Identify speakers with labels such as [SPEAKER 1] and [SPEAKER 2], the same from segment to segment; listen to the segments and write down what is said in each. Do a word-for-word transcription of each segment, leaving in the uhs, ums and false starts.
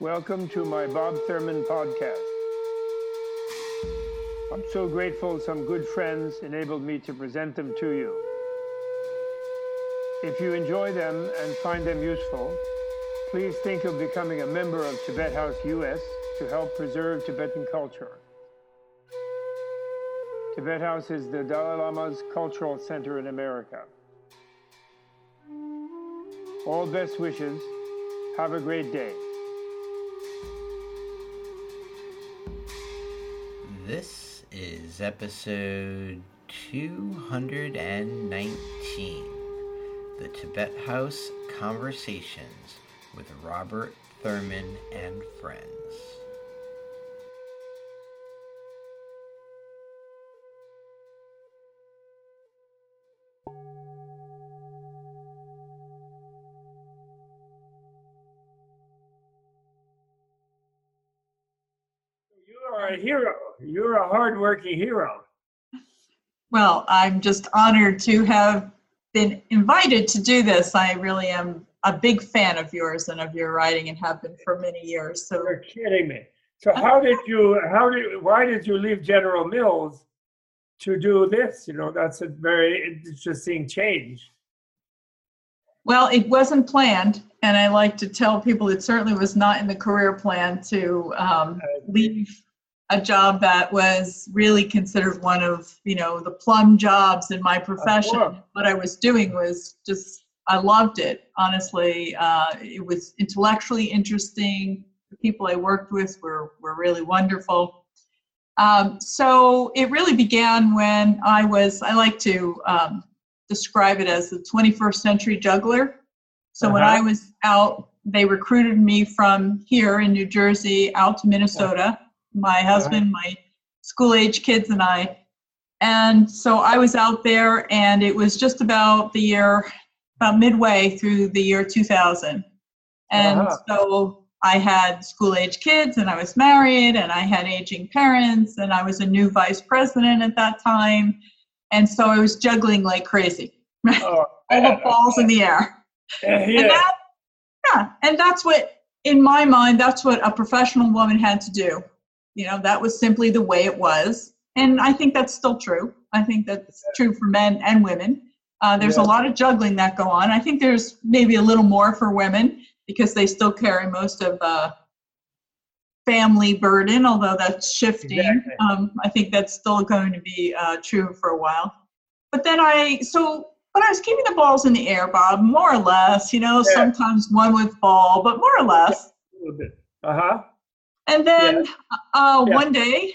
[SPEAKER 1] Welcome to my Bob Thurman podcast. I'm so grateful some good friends enabled me to present them to you. If you enjoy them and find them useful, please think of becoming a member of Tibet House U S to help preserve Tibetan culture. Tibet House is the Dalai Lama's cultural center in America. All best wishes. Have a great day.
[SPEAKER 2] This is episode two hundred nineteen, the Tibet House Conversations with Robert Thurman and Friends.
[SPEAKER 1] You're a hero. You're a hardworking hero.
[SPEAKER 3] Well, I'm just honored to have been invited to do this. I really am a big fan of yours and of your writing and have been for many years. So
[SPEAKER 1] You're kidding me. So how did you, how did, why did you leave General Mills to do this? You know, that's a very interesting change.
[SPEAKER 3] Well, it wasn't planned, and I like to tell people it certainly was not in the career plan to um, leave a job that was really considered one of, you know, the plum jobs in my profession. What I was doing was just, I loved it, honestly. Uh, it was intellectually interesting. The people I worked with were, were really wonderful. Um, so it really began when I was, I like to um, describe it as the twenty-first century juggler. So uh-huh. when I was out, they recruited me from here in New Jersey out to Minnesota, my husband, uh-huh. my school-age kids and I. And so I was out there, and it was just about the year, about midway through the year two thousand. And uh-huh. so I had school-age kids, and I was married, and I had aging parents, and I was a new vice president at that time. And so I was juggling like crazy. Oh, all the balls in the air.
[SPEAKER 1] Yeah, yeah.
[SPEAKER 3] And that, yeah, and that's what, in my mind, that's what a professional woman had to do. You know, that was simply the way it was. And I think that's still true. I think that's true for men and women. Uh, there's yeah. a lot of juggling that go on. I think there's maybe a little more for women because they still carry most of the family burden, although that's shifting. Exactly. Um, I think that's still going to be uh, true for a while. But then I, so, but I was keeping the balls in the air, Bob, more or less, you know, yeah. sometimes one with ball, but more or less.
[SPEAKER 1] A little bit. Uh-huh.
[SPEAKER 3] And then
[SPEAKER 1] yeah.
[SPEAKER 3] Uh,
[SPEAKER 1] yeah.
[SPEAKER 3] one day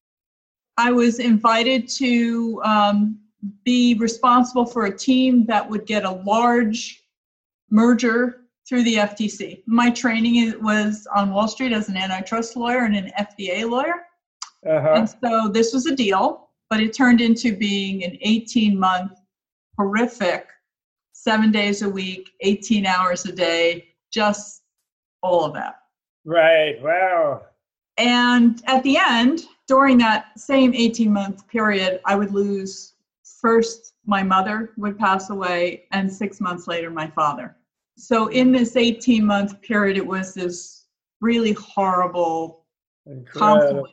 [SPEAKER 3] I was invited to um, be responsible for a team that would get a large merger through the F T C. My training was on Wall Street as an antitrust lawyer and an F D A lawyer.
[SPEAKER 1] Uh-huh.
[SPEAKER 3] And so this was a deal, but it turned into being an eighteen-month horrific, seven days a week, eighteen hours a day, just all of that.
[SPEAKER 1] Right. Wow.
[SPEAKER 3] And at the end, during that same eighteen-month period, I would lose, first my mother would pass away, and six months later, my father. So in this eighteen-month period, it was this really horrible confluence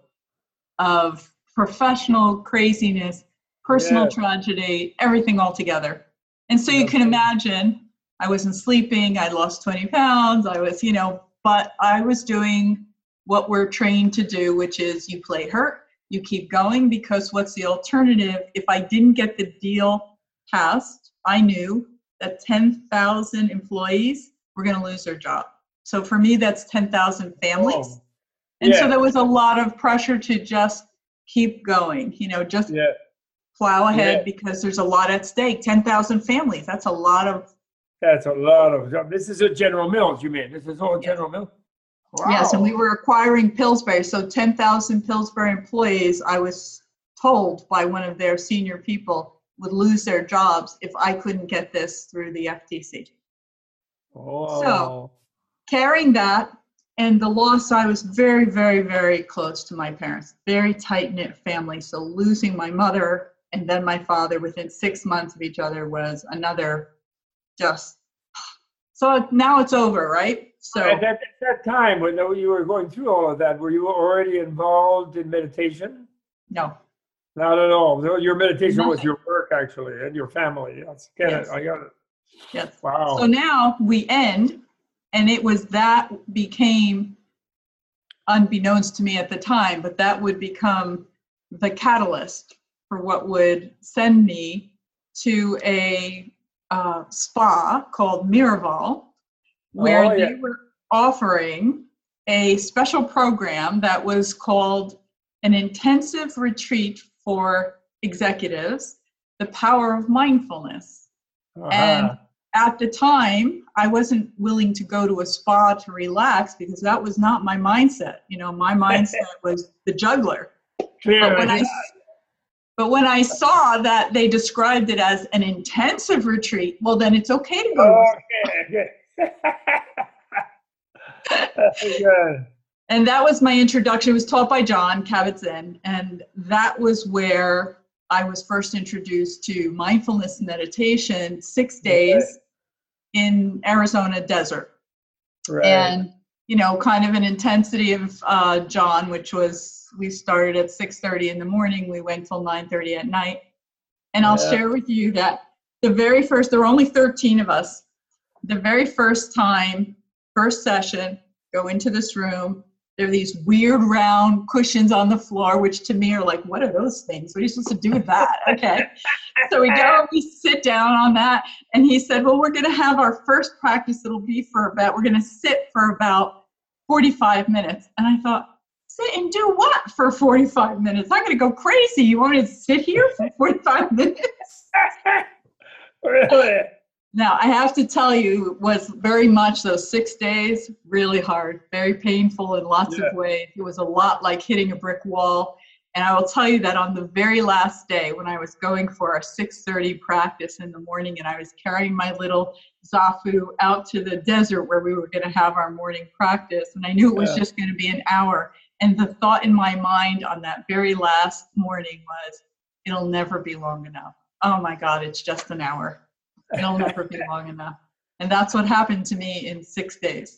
[SPEAKER 3] of professional craziness, personal yes. tragedy, everything all together. And so you can imagine, I wasn't sleeping, I lost twenty pounds, I was, you know, but I was doing what we're trained to do, which is you play hurt, you keep going, because what's the alternative? If I didn't get the deal passed, I knew that ten thousand employees were going to lose their job. So for me, that's ten thousand families. Oh. And yeah. so there was a lot of pressure to just keep going, you know, just
[SPEAKER 1] yeah.
[SPEAKER 3] plow ahead
[SPEAKER 1] yeah.
[SPEAKER 3] because there's a lot at stake. ten thousand families, that's a lot of.
[SPEAKER 1] That's a lot of, this is a General Mills, you mean? This is all yes. General Mills? Wow.
[SPEAKER 3] Yes, and we were acquiring Pillsbury. So ten thousand Pillsbury employees, I was told by one of their senior people, would lose their jobs if I couldn't get this through the F T C.
[SPEAKER 1] Oh.
[SPEAKER 3] So carrying that and the loss, I was very, very, very close to my parents, very tight-knit family. So losing my mother and then my father within six months of each other was another just So now it's over, right? So
[SPEAKER 1] at that, at that time when you were going through all of that, were you already involved in meditation?
[SPEAKER 3] No.
[SPEAKER 1] Not at all. So your meditation
[SPEAKER 3] Nothing.
[SPEAKER 1] was your work, actually, and your family. Yes, get
[SPEAKER 3] Yes.
[SPEAKER 1] it. I got it.
[SPEAKER 3] Yes.
[SPEAKER 1] Wow.
[SPEAKER 3] So now we end, and it was that became, unbeknownst to me at the time, but that would become the catalyst for what would send me to a uh, spa called Miraval, where
[SPEAKER 1] Oh, yeah.
[SPEAKER 3] they were offering a special program that was called an intensive retreat for executives, the power of mindfulness.
[SPEAKER 1] Uh-huh.
[SPEAKER 3] And at the time, I wasn't willing to go to a spa to relax because that was not my mindset. You know, my mindset was the juggler. But when, I, but when I saw that they described it as an intensive retreat, well, then it's okay to go to a
[SPEAKER 1] Okay, okay. Good.
[SPEAKER 3] And that was my introduction. It was taught by John Kabat-Zinn, and that was where I was first introduced to mindfulness meditation, six days
[SPEAKER 1] Right.
[SPEAKER 3] in Arizona desert.
[SPEAKER 1] Right.
[SPEAKER 3] And, you know, kind of an intensity of uh, John, which was, we started at six thirty in the morning, we went till nine thirty at night. And I'll
[SPEAKER 1] Yeah.
[SPEAKER 3] share with you that the very first, there were only thirteen of us, the very first time, first session, go into this room, there are these weird round cushions on the floor, which to me are like, what are those things? What are you supposed to do with that? Okay. So we go and we sit down on that. And he said, well, we're going to have our first practice. It'll be for about, we're going to sit for about forty-five minutes. And I thought, sit and do what for forty-five minutes? I'm going to go crazy. You want me to sit here for forty-five minutes?
[SPEAKER 1] Really?
[SPEAKER 3] Now, I have to tell you, it was very much those six days, really hard, very painful in lots
[SPEAKER 1] Yeah.
[SPEAKER 3] of ways. It was a lot like hitting a brick wall. And I will tell you that on the very last day, when I was going for our six thirty practice in the morning, and I was carrying my little Zafu out to the desert where we were going to have our morning practice, and I knew it was
[SPEAKER 1] Yeah.
[SPEAKER 3] just going to be an hour. And the thought in my mind on that very last morning was, it'll never be long enough. Oh my God, it's just an hour. It'll never be long enough. And that's what happened to me in six days.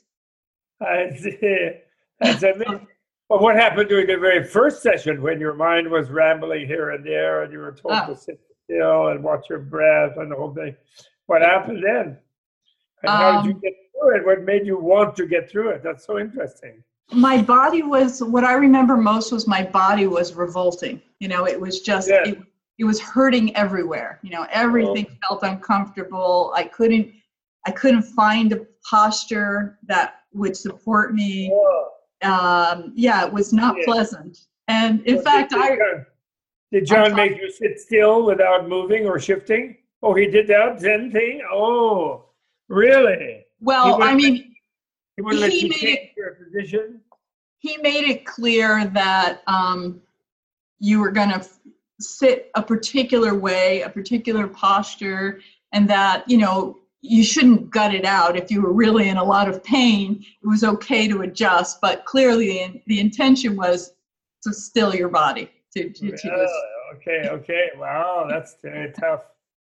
[SPEAKER 1] I see. That's amazing. Well, what happened during the very first session when your mind was rambling here and there and you were told
[SPEAKER 3] Oh.
[SPEAKER 1] to sit still and watch your breath and the whole thing? What happened then? And how did you
[SPEAKER 3] Um,
[SPEAKER 1] get through it? What made you want to get through it? That's so interesting.
[SPEAKER 3] My body was, what I remember most was my body was revolting. You know, it was just,
[SPEAKER 1] Yeah.
[SPEAKER 3] it, it was hurting everywhere. You know, everything
[SPEAKER 1] Oh.
[SPEAKER 3] felt uncomfortable. I couldn't, I couldn't find a posture that would support me.
[SPEAKER 1] Oh.
[SPEAKER 3] Um, yeah, it was not
[SPEAKER 1] Yeah.
[SPEAKER 3] pleasant. And in
[SPEAKER 1] So
[SPEAKER 3] fact,
[SPEAKER 1] did,
[SPEAKER 3] I,
[SPEAKER 1] did John, did John
[SPEAKER 3] I'm
[SPEAKER 1] make you sit still without moving or shifting? Oh, he did that Zen thing? Oh, really?
[SPEAKER 3] well,
[SPEAKER 1] He
[SPEAKER 3] I
[SPEAKER 1] wouldn't-
[SPEAKER 3] mean,
[SPEAKER 1] He wouldn't let
[SPEAKER 3] He
[SPEAKER 1] you
[SPEAKER 3] made
[SPEAKER 1] change
[SPEAKER 3] it-
[SPEAKER 1] your position?
[SPEAKER 3] he made it clear that um, you were going to f- sit a particular way, a particular posture, and that, you know, you shouldn't gut it out. If you were really in a lot of pain, it was okay to adjust, but clearly the, the intention was to still your body. To, to, to
[SPEAKER 1] Oh, okay, okay. Wow, that's very tough.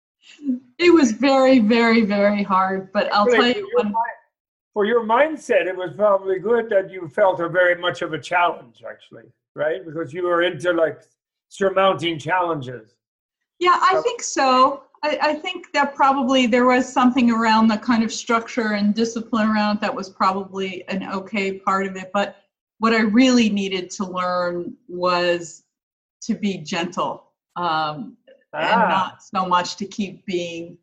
[SPEAKER 3] it was very, very, very hard, but I'll
[SPEAKER 1] Really,
[SPEAKER 3] tell
[SPEAKER 1] for
[SPEAKER 3] you,
[SPEAKER 1] your
[SPEAKER 3] when,
[SPEAKER 1] mind- for your mindset, it was probably good that you felt a very much of a challenge, actually, right? Because you were into like surmounting challenges.
[SPEAKER 3] yeah, I think so. I, I think that probably there was something around the kind of structure and discipline around it that was probably an okay part of it. But what I really needed to learn was to be gentle um, and
[SPEAKER 1] Ah,
[SPEAKER 3] not so much to keep being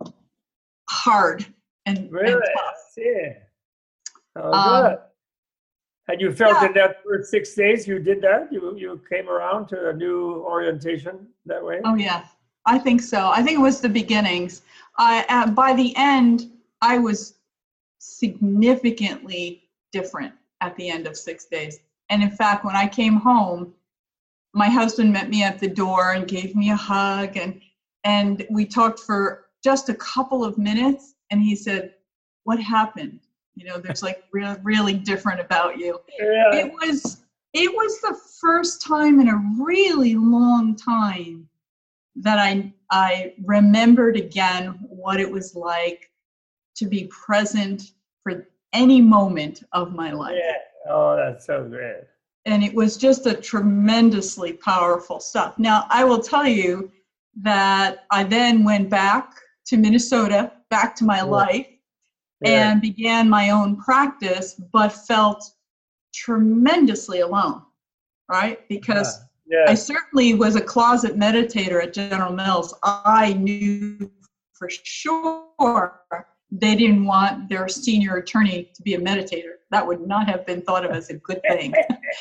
[SPEAKER 3] hard and,
[SPEAKER 1] really?
[SPEAKER 3] and tough.
[SPEAKER 1] Yeah. Oh,
[SPEAKER 3] Um,
[SPEAKER 1] good. And you felt
[SPEAKER 3] yeah.
[SPEAKER 1] in that first six days you did that? You you came around to a new orientation that way?
[SPEAKER 3] Oh yeah, I think so. I think it was the beginnings. I uh, by the end, I was significantly different at the end of six days. And in fact, when I came home, my husband met me at the door and gave me a hug, and and we talked for just a couple of minutes. And he said, "What happened? You know, there's like really really different about you."
[SPEAKER 1] Yeah.
[SPEAKER 3] It was it was the first time in a really long time that I I remembered again what it was like to be present for any moment of my life.
[SPEAKER 1] Yeah. Oh, that's so great.
[SPEAKER 3] And it was just a tremendously powerful stuff. Now, I will tell you that I then went back to Minnesota, back to my
[SPEAKER 1] Yeah.
[SPEAKER 3] life,
[SPEAKER 1] Yeah.
[SPEAKER 3] and began my own practice, but felt tremendously alone, right? Because
[SPEAKER 1] Yeah.
[SPEAKER 3] I certainly was a closet meditator at General Mills. I knew for sure they didn't want their senior attorney to be a meditator. That would not have been thought of as a good thing.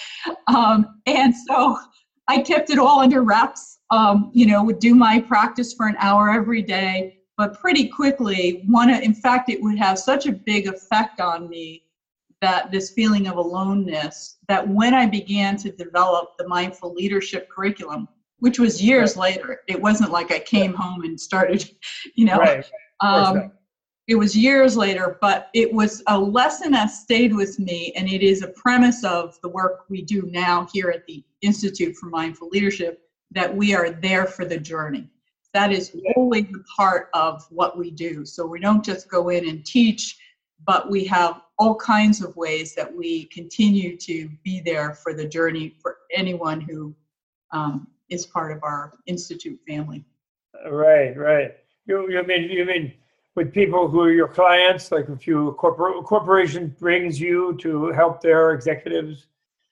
[SPEAKER 3] um, and so I kept it all under wraps, um, you know, would do my practice for an hour every day, but pretty quickly, one, in fact, it would have such a big effect on me, that this feeling of aloneness, that when I began to develop the mindful leadership curriculum, which was years
[SPEAKER 1] Right.
[SPEAKER 3] later, it wasn't like I came home and started, you know,
[SPEAKER 1] Right.
[SPEAKER 3] um,
[SPEAKER 1] not.
[SPEAKER 3] it was years later, but it was a lesson that stayed with me, and it is a premise of the work we do now here at the Institute for Mindful Leadership, that we are there for the journey. That is
[SPEAKER 1] Yeah.
[SPEAKER 3] always a part of what we do. So we don't just go in and teach, but we have all kinds of ways that we continue to be there for the journey for anyone who um, is part of our Institute family.
[SPEAKER 1] Right, right. You, you mean you mean with people who are your clients, like if you a corpor- corporation brings you to help their executives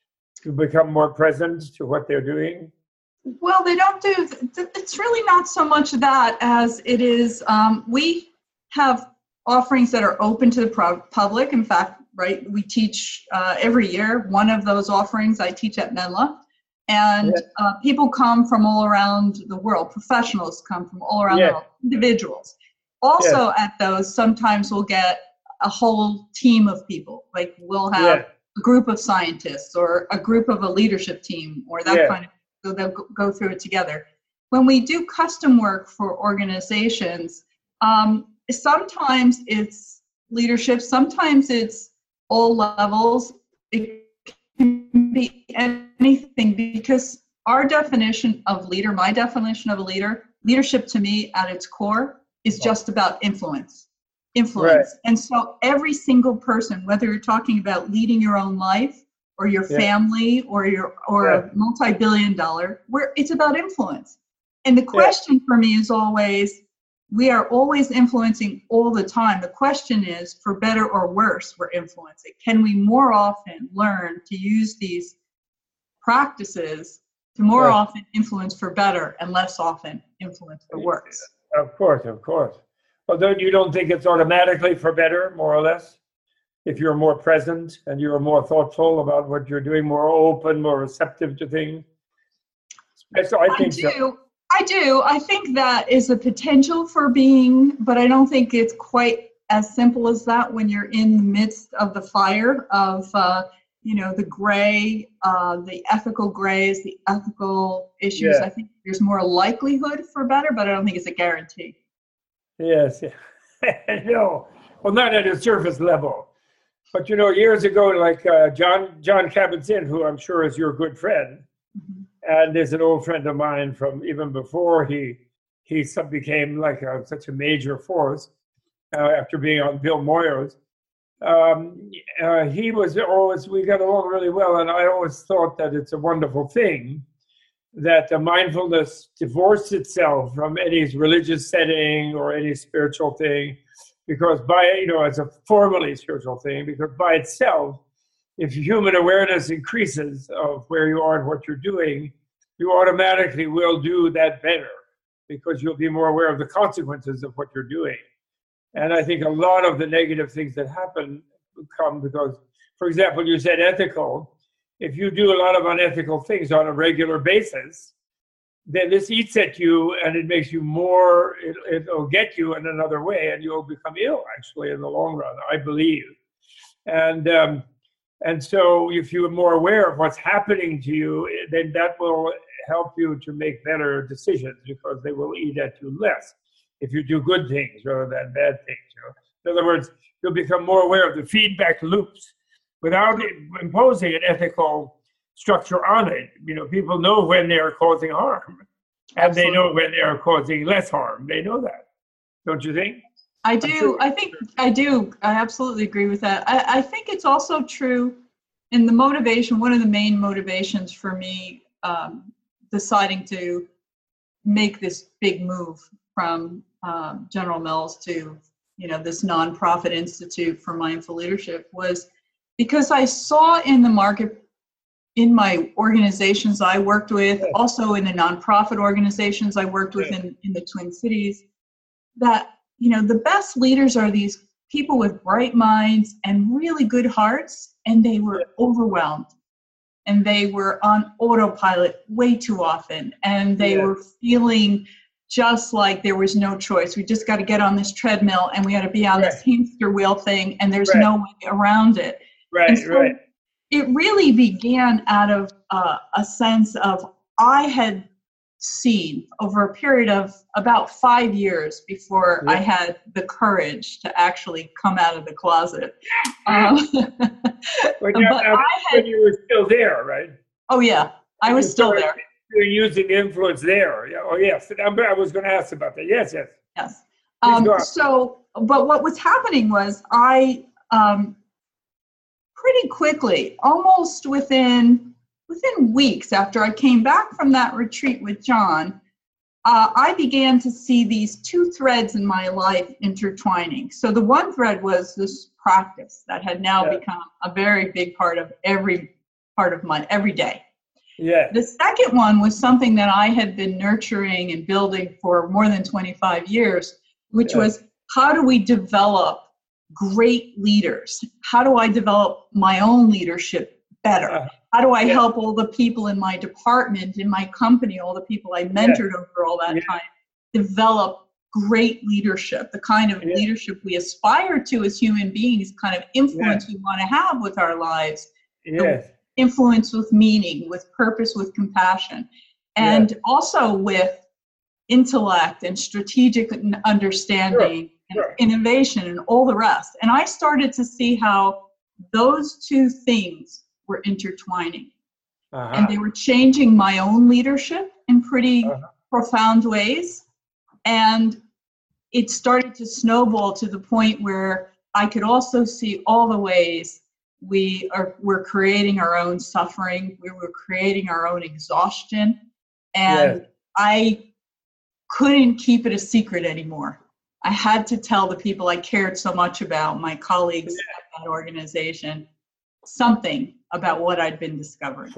[SPEAKER 1] to become more present to what they're doing?
[SPEAKER 3] Well, they don't do, it's really not so much that as it is, um, we have offerings that are open to the pro- public. In fact, right, we teach uh, every year. One of those offerings I teach at Menla. And
[SPEAKER 1] Yeah.
[SPEAKER 3] uh, people come from all around the world. Professionals come from all around
[SPEAKER 1] Yeah.
[SPEAKER 3] the world. Individuals. Also at those, sometimes we'll get a whole team of people. Like we'll have
[SPEAKER 1] Yeah.
[SPEAKER 3] a group of scientists or a group of a leadership team or that
[SPEAKER 1] Yeah.
[SPEAKER 3] kind of, so they'll go- go through it together. When we do custom work for organizations, um, sometimes it's leadership, sometimes it's all levels. It can be anything, because our definition of leader, my definition of a leader, leadership to me at its core is just about influence. Influence.
[SPEAKER 1] Right.
[SPEAKER 3] And so every single person, whether you're talking about leading your own life or your
[SPEAKER 1] Yeah.
[SPEAKER 3] family or your or
[SPEAKER 1] Yeah.
[SPEAKER 3] a multi-billion dollar, where it's about influence. And the question for me is always, we are always influencing all the time. The question is, for better or worse, we're influencing. Can we more often learn to use these practices to more
[SPEAKER 1] Yeah.
[SPEAKER 3] often influence for better and less often influence for worse?
[SPEAKER 1] Of course, of course. Well, don't you don't think it's automatically for better, more or less? If you're more present and you're more thoughtful about what you're doing, more open, more receptive to things. So I
[SPEAKER 3] I
[SPEAKER 1] think
[SPEAKER 3] do.
[SPEAKER 1] so.
[SPEAKER 3] I do. I think that is a potential for being, but I don't think it's quite as simple as that when you're in the midst of the fire of, uh, you know, the gray, uh, the ethical grays, the ethical issues.
[SPEAKER 1] Yeah.
[SPEAKER 3] I think there's more likelihood for better, but I don't think it's a guarantee.
[SPEAKER 1] Yes. No. Well, not at a surface level. But, you know, years ago, like uh, John John Kabat-Zinn, who I'm sure is your good friend,
[SPEAKER 3] Mhm.
[SPEAKER 1] and is an old friend of mine from even before he he sub- became like a, such a major force uh, after being on Bill Moyers. Um, uh, he was always, we got along really well, and I always thought that it's a wonderful thing that the mindfulness divorced itself from any religious setting or any spiritual thing, because by, you know, as a formally spiritual thing, because by itself, if human awareness increases of where you are and what you're doing, you automatically will do that better because you'll be more aware of the consequences of what you're doing. And I think a lot of the negative things that happen come because, for example, you said ethical. If you do a lot of unethical things on a regular basis, then this eats at you and it makes you more, it, it'll get you in another way and you'll become ill actually in the long run, I believe. And um, and so if you're more aware of what's happening to you, then that will help you to make better decisions because they will eat at you less if you do good things rather than bad things. You know? In other words, you'll become more aware of the feedback loops without imposing an ethical structure on it. You know, people know when they are causing harm, and
[SPEAKER 3] Absolutely.
[SPEAKER 1] they know when they are causing less harm. They know that, don't you think?
[SPEAKER 3] I do. I think I do. I absolutely agree with that. I, I think it's also true in the motivation. One of the main motivations for me um, deciding to make this big move from um, General Mills to, you know, this nonprofit institute for mindful leadership was because I saw in the market, in my organizations I worked with, also in the nonprofit organizations I worked with in, in the Twin Cities, that, you know, the best leaders are these people with bright minds and really good hearts, and they were overwhelmed. And they were on autopilot way too often. And they yeah. were feeling just like there was no choice. We just got to get on this treadmill and we got to be on right. this hamster wheel thing, and there's right. no way around it.
[SPEAKER 1] Right, so right.
[SPEAKER 3] It really began out of uh, a sense of I had seen over a period of about five years before yeah. I had the courage to actually come out of the closet. Um,
[SPEAKER 1] but yeah, but I had, you were still there, right?
[SPEAKER 3] Oh yeah, I was still there.
[SPEAKER 1] You're using influence there. Yeah. Oh yes, I was going to ask about that. Yes, yes.
[SPEAKER 3] Yes. Um, so, but what was happening was I um, pretty quickly, almost within. Within weeks after I came back from that retreat with John, uh, I began to see these two threads in my life intertwining. So the one thread was this practice that had now yeah. become a very big part of every part of my every day.
[SPEAKER 1] Yeah.
[SPEAKER 3] The second one was something that I had been nurturing and building for more than twenty-five years, which yeah. was how do we develop great leaders? How do I develop my own leadership better? Uh, How do I yeah. help all the people in my department, in my company, all the people I mentored yeah. over all that yeah. time, develop great leadership, the kind of yeah. leadership we aspire to as human beings, kind of influence yeah. we want to have with our lives,
[SPEAKER 1] yes.
[SPEAKER 3] influence with meaning, with purpose, with compassion, and yeah. also with intellect and strategic understanding
[SPEAKER 1] sure.
[SPEAKER 3] and
[SPEAKER 1] sure.
[SPEAKER 3] innovation and all the rest. And I started to see how those two things were intertwining.
[SPEAKER 1] Uh-huh.
[SPEAKER 3] And they were changing my own leadership in pretty uh-huh. profound ways. And it started to snowball to the point where I could also see all the ways we are we're creating our own suffering, we were creating our own exhaustion, and yes. I couldn't keep it a secret anymore. I had to tell the people I cared so much about, my colleagues yeah. at that organization, something about what I'd been discovering.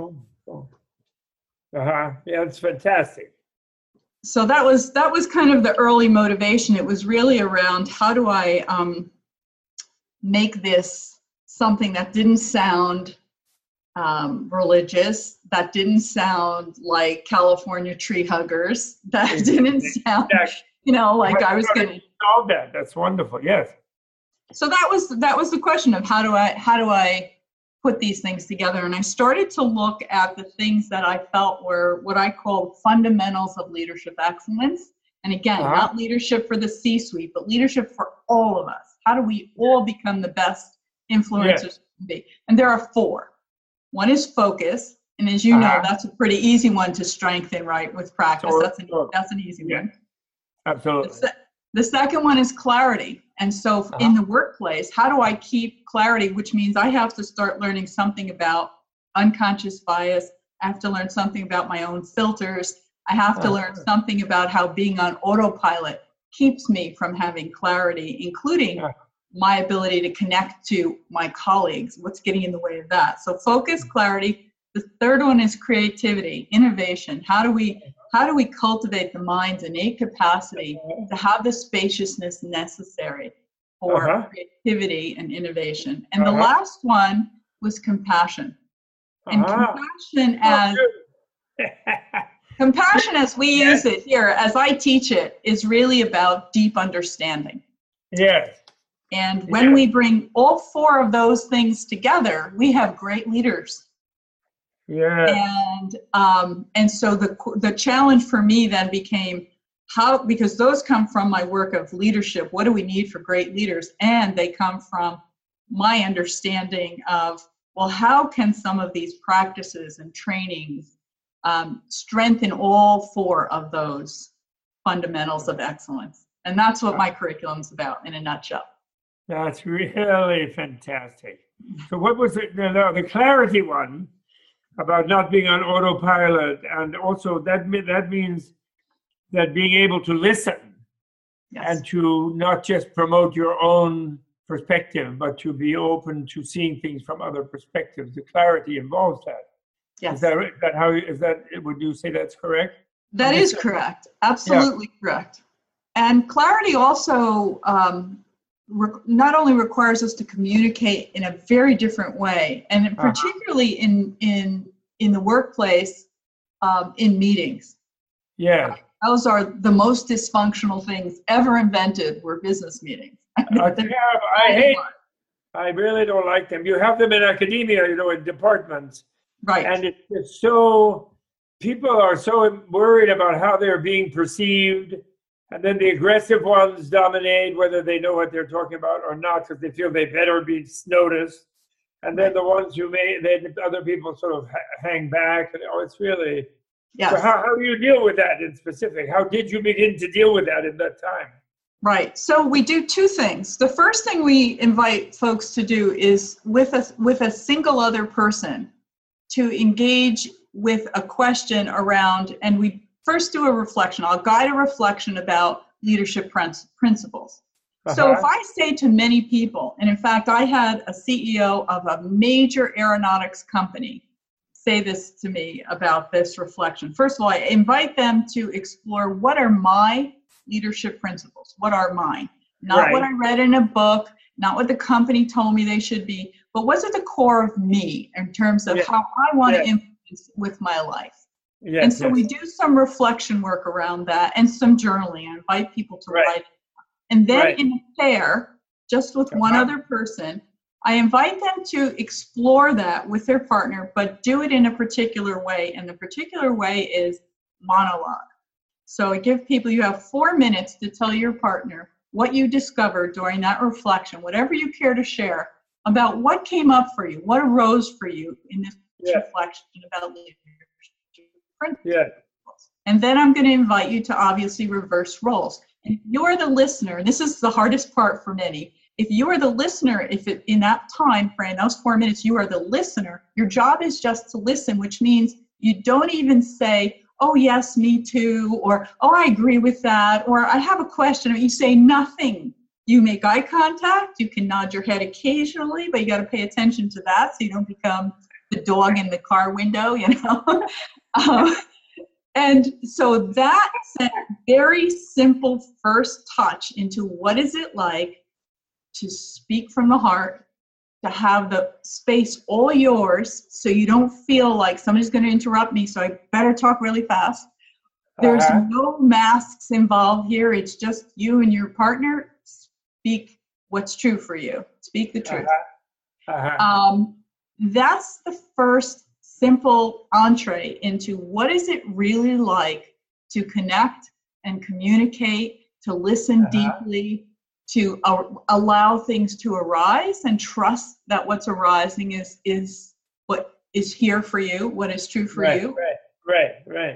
[SPEAKER 1] Uh-huh. Yeah, it's fantastic.
[SPEAKER 3] So that was that was kind of the early motivation. It was really around how do I um, make this something that didn't sound um, religious, that didn't sound like California tree huggers, that didn't sound, you know, like I was going to
[SPEAKER 1] solve that. That's wonderful. Yes.
[SPEAKER 3] So that was that was the question of how do I how do I put these things together. And I started to look at the things that I felt were what I called fundamentals of leadership excellence. And again, uh-huh. not leadership for the C-suite, but leadership for all of us. How do we all become the best influencers
[SPEAKER 1] yes.
[SPEAKER 3] we can be? And there are four. One is focus. And as you uh-huh. know, that's a pretty easy one to strengthen, right, with practice.
[SPEAKER 1] Sure.
[SPEAKER 3] That's an, that's an easy
[SPEAKER 1] yeah.
[SPEAKER 3] one.
[SPEAKER 1] Absolutely.
[SPEAKER 3] The, se- the second one is clarity. And so uh-huh. in the workplace, how do I keep clarity, which means I have to start learning something about unconscious bias. I have to learn something about my own filters. I have to uh-huh. learn something about how being on autopilot keeps me from having clarity, including uh-huh. my ability to connect to my colleagues. What's getting in the way of that? So focus, clarity. The third one is creativity, innovation. How do we How do we cultivate the mind's innate capacity to have the spaciousness necessary for
[SPEAKER 1] uh-huh.
[SPEAKER 3] creativity and innovation? And
[SPEAKER 1] uh-huh.
[SPEAKER 3] the last one was compassion. And
[SPEAKER 1] uh-huh.
[SPEAKER 3] compassion as compassion as we yes. use it here, as I teach it, is really about deep understanding.
[SPEAKER 1] Yes.
[SPEAKER 3] And when
[SPEAKER 1] yes.
[SPEAKER 3] we bring all four of those things together, we have great leaders.
[SPEAKER 1] Yeah.
[SPEAKER 3] And um, and so the the challenge for me then became how, because those come from my work of leadership. What do we need for great leaders? And they come from my understanding of, well, how can some of these practices and trainings um, strengthen all four of those fundamentals of excellence? And that's what my curriculum's about in a nutshell.
[SPEAKER 1] That's really fantastic. So what was it, the, the clarity one about not being on autopilot, and also that that means that being able to listen, yes, and to not just promote your own perspective, but to be open to seeing things from other perspectives. The clarity involves that.
[SPEAKER 3] Yes.
[SPEAKER 1] Is that, is that how, is that, would you say that's correct?
[SPEAKER 3] That is correct. Absolutely yeah. correct. And clarity also um, re- not only requires us to communicate in a very different way, and uh-huh. particularly in, in, in the workplace, um, in meetings.
[SPEAKER 1] Yeah.
[SPEAKER 3] Those are the most dysfunctional things ever invented, were business meetings.
[SPEAKER 1] uh, yeah, I hate, I really don't like them. You have them in academia, you know, in departments.
[SPEAKER 3] Right.
[SPEAKER 1] And it, it's so, people are so worried about how they're being perceived. And then the aggressive ones dominate, whether they know what they're talking about or not, because they feel they better be noticed. And then the ones who may, then other people sort of ha- hang back. And oh, it's really,
[SPEAKER 3] yes.
[SPEAKER 1] So how, how do you deal with that in specific? How did you begin to deal with that in that time?
[SPEAKER 3] Right. So we do two things. The first thing we invite folks to do is with a, with a single other person to engage with a question around, and we first do a reflection. I'll guide a reflection about leadership principles. Uh-huh. So if I say to many people, and in fact, I had a C E O of a major aeronautics company say this to me about this reflection. First of all, I invite them to explore, what are my leadership principles? What are mine? Not right. what I read in a book, not what the company told me they should be, but what's at the core of me in terms of yeah. how I want yeah. to influence with my life. Yes, and so yes. we do some reflection work around that and some journaling. I invite people to right. write. And then right. in a pair, just with one uh-huh. other person, I invite them to explore that with their partner, but do it in a particular way. And the particular way is monologue. So I give people, you have four minutes to tell your partner what you discovered during that reflection, whatever you care to share, about what came up for you, what arose for you in this yeah. reflection about leadership principles.
[SPEAKER 1] Yeah.
[SPEAKER 3] And then I'm going to invite you to obviously reverse roles. And you're the listener, and this is the hardest part for many. If you are the listener, if it, in that time frame, those four minutes, you are the listener, your job is just to listen, which means you don't even say, oh, yes, me too, or, oh, I agree with that, or I have a question. You say nothing. You make eye contact. You can nod your head occasionally, but you got to pay attention to that so you don't become the dog in the car window, you know. um, and so that very simple first touch into what is it like to speak from the heart, to have the space all yours so you don't feel like somebody's going to interrupt me, so I better talk really fast. There's uh-huh. no masks involved here. It's just you and your partner. Speak what's true for you. Speak the truth. Uh-huh. Uh-huh. Um, that's the first simple entree into what is it really like to connect and communicate, to listen uh-huh. deeply, to uh, allow things to arise and trust that what's arising is is what is here for you, what is true for
[SPEAKER 1] right,
[SPEAKER 3] you.
[SPEAKER 1] Right, right, right.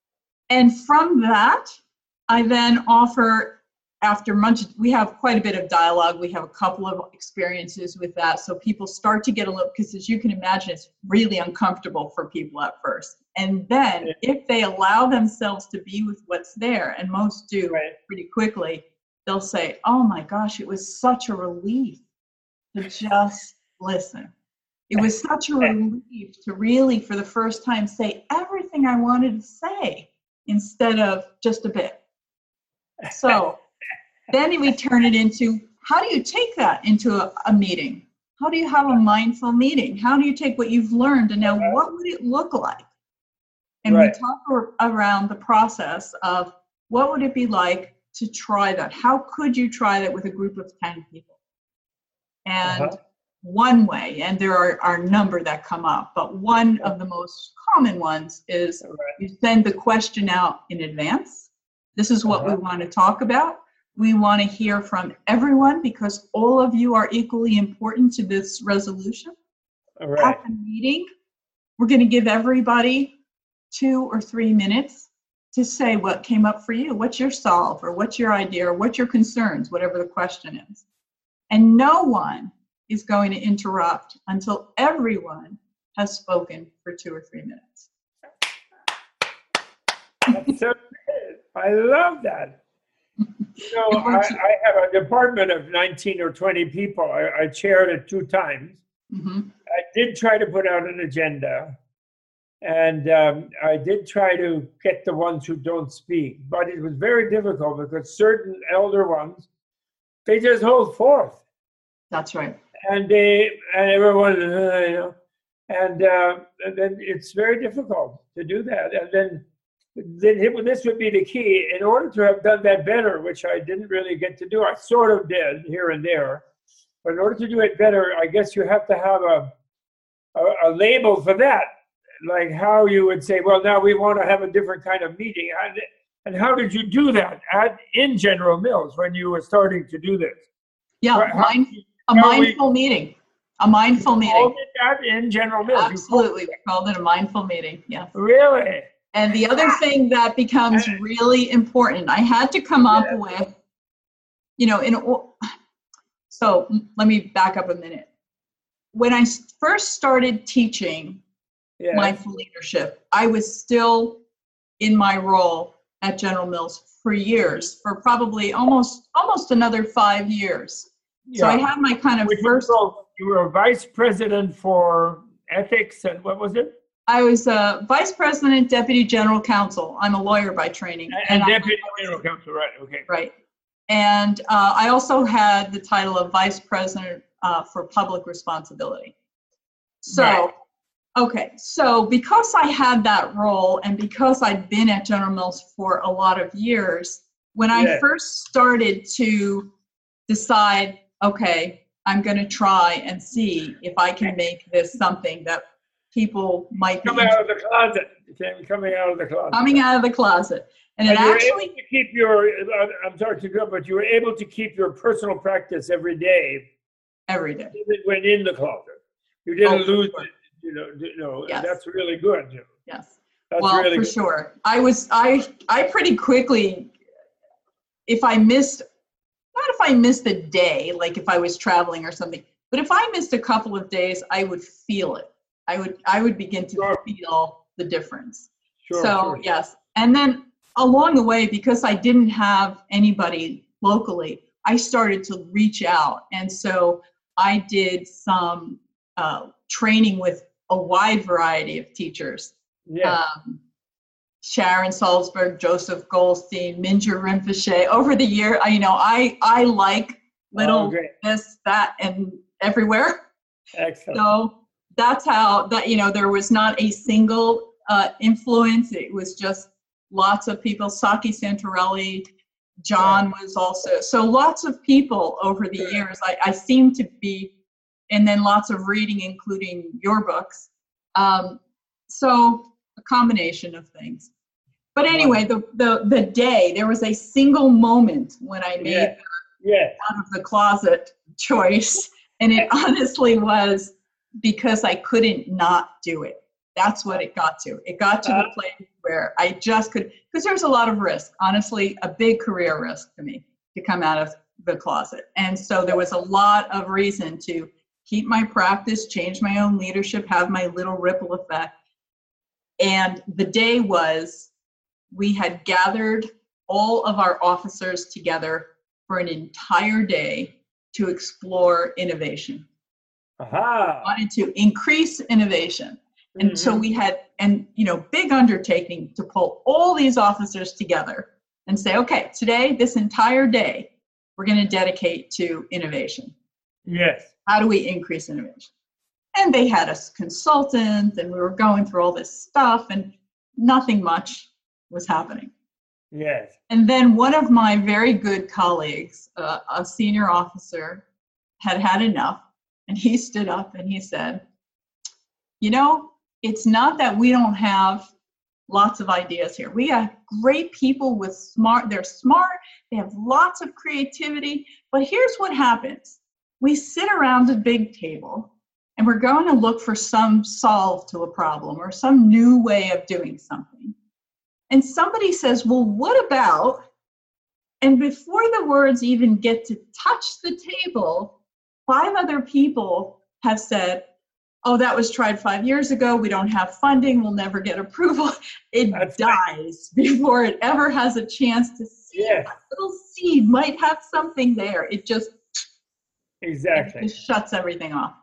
[SPEAKER 3] And from that, I then offer, after much, we have quite a bit of dialogue. We have a couple of experiences with that. So people start to get a little, because as you can imagine, it's really uncomfortable for people at first. And then yeah. if they allow themselves to be with what's there, and most do right. pretty quickly, they'll say, oh my gosh, it was such a relief to just listen. It was such a relief to really, for the first time, say everything I wanted to say instead of just a bit. So then we turn it into, how do you take that into a, a meeting? How do you have a mindful meeting? How do you take what you've learned and now what would it look like? And right. we talk around the process of what would it be like to try that? How could you try that with a group of ten people? And uh-huh. one way, and there are, are a number that come up, but one of the most common ones is right. you send the question out in advance. This is what uh-huh. we want to talk about. We want to hear from everyone because all of you are equally important to this resolution.
[SPEAKER 1] Right.
[SPEAKER 3] At the meeting, we're going to give everybody two or three minutes to say what came up for you, what's your solve, or what's your idea, or what's your concerns, whatever the question is. And no one is going to interrupt until everyone has spoken for two or three minutes.
[SPEAKER 1] That's so good. I love that. You know, I, I have a department of nineteen or twenty people. I, I chaired it two times. Mm-hmm. I did try to put out an agenda, and um, I did try to get the ones who don't speak, but it was very difficult because certain elder ones, they just hold forth.
[SPEAKER 3] That's right.
[SPEAKER 1] And they, and everyone, uh, you know, and, uh, and then it's very difficult to do that. And then, then this would be the key. In order to have done that better, which I didn't really get to do, I sort of did here and there. But in order to do it better, I guess you have to have a, a, a label for that. Like how you would say, well, now we want to have a different kind of meeting. And, and how did you do that at, in General Mills when you were starting to do this?
[SPEAKER 3] Yeah, how, mind, a mindful we, meeting. A mindful meeting.
[SPEAKER 1] Called it that in General Mills?
[SPEAKER 3] Absolutely. We called it a mindful meeting, yes.
[SPEAKER 1] Really?
[SPEAKER 3] And the other thing that becomes really important, I had to come up yeah. with, you know, in so let me back up a minute. When I first started teaching yeah. mindful leadership, I was still in my role at General Mills for years, for probably almost almost another five years. Yeah. So I had my kind of
[SPEAKER 1] Which
[SPEAKER 3] first.
[SPEAKER 1] You were vice president for ethics, and what was it?
[SPEAKER 3] I was a vice president, deputy general counsel. I'm a lawyer by training.
[SPEAKER 1] And, and deputy general counsel, right? Okay.
[SPEAKER 3] Right. And uh, I also had the title of vice president uh, for public responsibility. So, right. okay. So because I had that role and because I'd been at General Mills for a lot of years, when I yeah. first started to decide, okay, I'm going to try and see if I can make this something that people might be
[SPEAKER 1] coming out of the closet. Coming out of the closet.
[SPEAKER 3] Coming out of the closet. And, and it
[SPEAKER 1] you
[SPEAKER 3] actually
[SPEAKER 1] were able to keep your, I'm sorry to go, but you were able to keep your personal practice every day.
[SPEAKER 3] Every day.
[SPEAKER 1] Even when in the closet. You didn't
[SPEAKER 3] oh,
[SPEAKER 1] lose
[SPEAKER 3] sure.
[SPEAKER 1] it, you know, you know
[SPEAKER 3] yes.
[SPEAKER 1] that's really good. You know.
[SPEAKER 3] Yes.
[SPEAKER 1] That's
[SPEAKER 3] well,
[SPEAKER 1] really
[SPEAKER 3] for
[SPEAKER 1] good.
[SPEAKER 3] sure. I was, I, I pretty quickly, if I missed, not if I missed a day, like if I was traveling or something, but if I missed a couple of days, I would feel it. I would, I would begin to sure. feel the difference.
[SPEAKER 1] Sure,
[SPEAKER 3] so
[SPEAKER 1] sure.
[SPEAKER 3] yes. And then along the way, because I didn't have anybody locally, I started to reach out. And so I did some uh, training with a wide variety of teachers.
[SPEAKER 1] Yeah.
[SPEAKER 3] Um, Sharon Salzberg, Joseph Goldstein, Mingyur Rinpoche. Over the year, I, you know, I, I like little
[SPEAKER 1] oh,
[SPEAKER 3] this, that, and everywhere.
[SPEAKER 1] Excellent.
[SPEAKER 3] So that's how, that, you know, there was not a single uh, influence. It was just lots of people. Saki Santorelli, John yeah. was also, so lots of people over the yeah. years. I, I seem to be, and then lots of reading, including your books. Um, so a combination of things. But anyway, the, the, the day, there was a single moment when I made
[SPEAKER 1] yeah.
[SPEAKER 3] the
[SPEAKER 1] yeah.
[SPEAKER 3] out of the closet choice. And it honestly was because I couldn't not do it. That's what it got to. It got to the place where I just could, because there's a lot of risk, honestly, a big career risk to me to come out of the closet. And so there was a lot of reason to keep my practice, change my own leadership, have my little ripple effect. And the day was, we had gathered all of our officers together for an entire day to explore innovation.
[SPEAKER 1] Aha.
[SPEAKER 3] We wanted to increase innovation. And mm-hmm. so we had, and you know, big undertaking to pull all these officers together and say, okay, today, this entire day, we're going to dedicate to innovation.
[SPEAKER 1] Yes.
[SPEAKER 3] How do we increase innovation? And they had a consultant, and we were going through all this stuff, and nothing much was happening.
[SPEAKER 1] Yes.
[SPEAKER 3] And then one of my very good colleagues, uh, a senior officer, had had enough, and he stood up and he said, you know, it's not that we don't have lots of ideas here. We have great people with smart, they're smart, they have lots of creativity, but here's what happens. We sit around a big table and we're going to look for some solve to a problem or some new way of doing something. And somebody says, well, what about, and before the words even get to touch the table, five other people have said, oh, that was tried five years ago. We don't have funding. We'll never get approval. It That's dies right. before it ever has a chance to see.
[SPEAKER 1] Yes.
[SPEAKER 3] A little seed might have something there. It just,
[SPEAKER 1] exactly.
[SPEAKER 3] it just shuts everything off.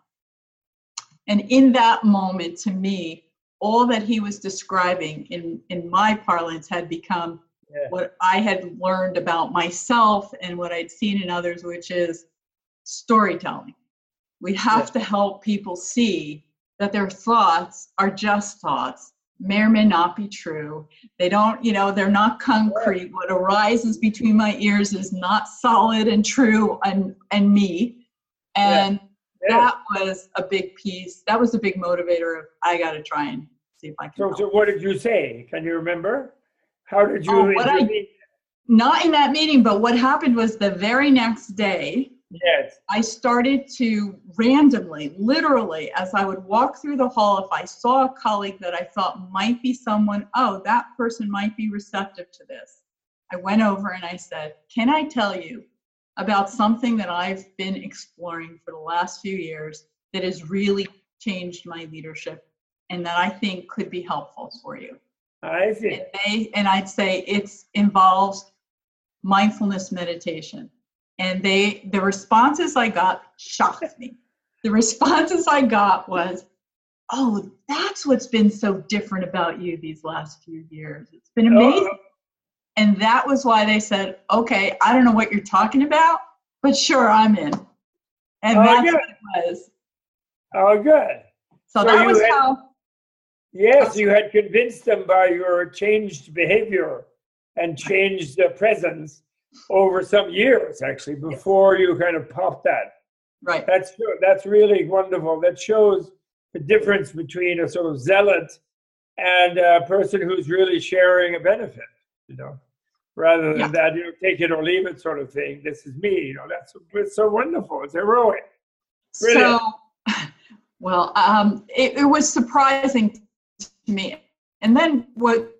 [SPEAKER 3] And in that moment, to me, all that he was describing in, in my parlance had become yeah. what I had learned about myself and what I'd seen in others, which is storytelling. We have yeah. to help people see that their thoughts are just thoughts, may or may not be true. They don't, you know, they're not concrete. Yeah. What arises between my ears is not solid and true and, and me. And yeah. Yeah. that was a big piece. That was a big motivator of, I got to try and see if I can.
[SPEAKER 1] So, so what did you say? Can you remember? How did you?
[SPEAKER 3] Oh, what I, not in that meeting, but what happened was the very next day,
[SPEAKER 1] yes.
[SPEAKER 3] I started to randomly, literally, as I would walk through the hall, if I saw a colleague that I thought might be someone, oh, that person might be receptive to this. I went over and I said, can I tell you about something that I've been exploring for the last few years that has really changed my leadership and that I think could be helpful for you?
[SPEAKER 1] I see.
[SPEAKER 3] And, they, and I'd say it involves mindfulness meditation. And they, the responses I got shocked me. The responses I got was, oh, that's what's been so different about you these last few years. It's been amazing. Oh. And that was why they said, okay, I don't know what you're talking about, but sure, I'm in. And
[SPEAKER 1] oh,
[SPEAKER 3] that's
[SPEAKER 1] good.
[SPEAKER 3] what it was.
[SPEAKER 1] Oh, good.
[SPEAKER 3] So, so that was
[SPEAKER 1] had,
[SPEAKER 3] how.
[SPEAKER 1] Yes, you had convinced them by your changed behavior and changed uh, presence over some years, actually, before yes. you kind of popped that.
[SPEAKER 3] Right.
[SPEAKER 1] That's that's really wonderful. That shows the difference between a sort of zealot and a person who's really sharing a benefit, you know, rather than yeah. that, you know, take it or leave it sort of thing. This is me, you know, that's it's so wonderful. It's heroic. Brilliant.
[SPEAKER 3] So, well, um, it, it was surprising to me. And then what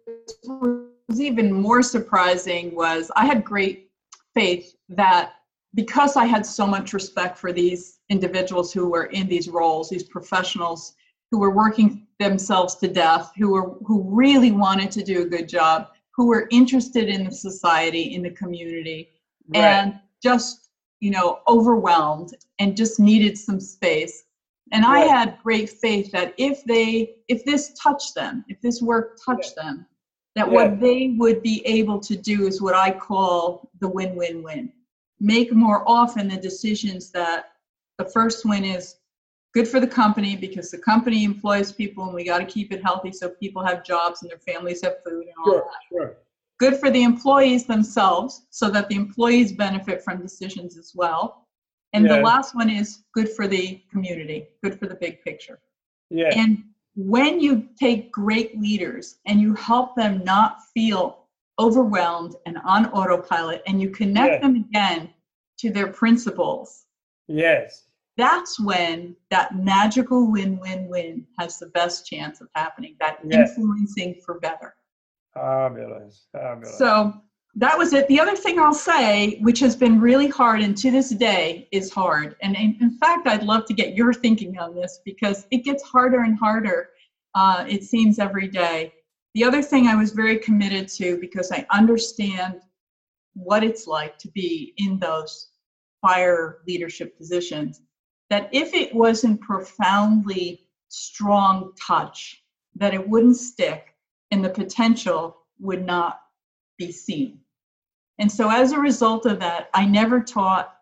[SPEAKER 3] was even more surprising was I had great faith that because I had so much respect for these individuals who were in these roles, these professionals who were working themselves to death, who were who really wanted to do a good job, who were interested in the society, in the community, right. and just, you know, overwhelmed and just needed some space. And right. I had great faith that if they, if this touched them, if this work touched yeah. them, that yeah. what they would be able to do is what I call the win-win-win. Make more often the decisions that the first win is good for the company because the company employs people and we got to keep it healthy so people have jobs and their families have food and all
[SPEAKER 1] sure,
[SPEAKER 3] that.
[SPEAKER 1] Sure.
[SPEAKER 3] Good for the employees themselves so that the employees benefit from decisions as well. And yeah. the last one is good for the community, good for the big picture.
[SPEAKER 1] Yeah.
[SPEAKER 3] And when you take great leaders and you help them not feel overwhelmed and on autopilot and you connect yeah. them again to their principles.
[SPEAKER 1] Yes.
[SPEAKER 3] That's when that magical win-win-win has the best chance of happening, that
[SPEAKER 1] yes.
[SPEAKER 3] influencing for better.
[SPEAKER 1] Fabulous. Fabulous.
[SPEAKER 3] So that was it. The other thing I'll say, which has been really hard and to this day is hard, and in, in fact, I'd love to get your thinking on this because it gets harder and harder, uh, it seems, every day. The other thing I was very committed to because I understand what it's like to be in those fire leadership positions, that if it wasn't profoundly strong touch, that it wouldn't stick and the potential would not be seen. And so as a result of that, I never taught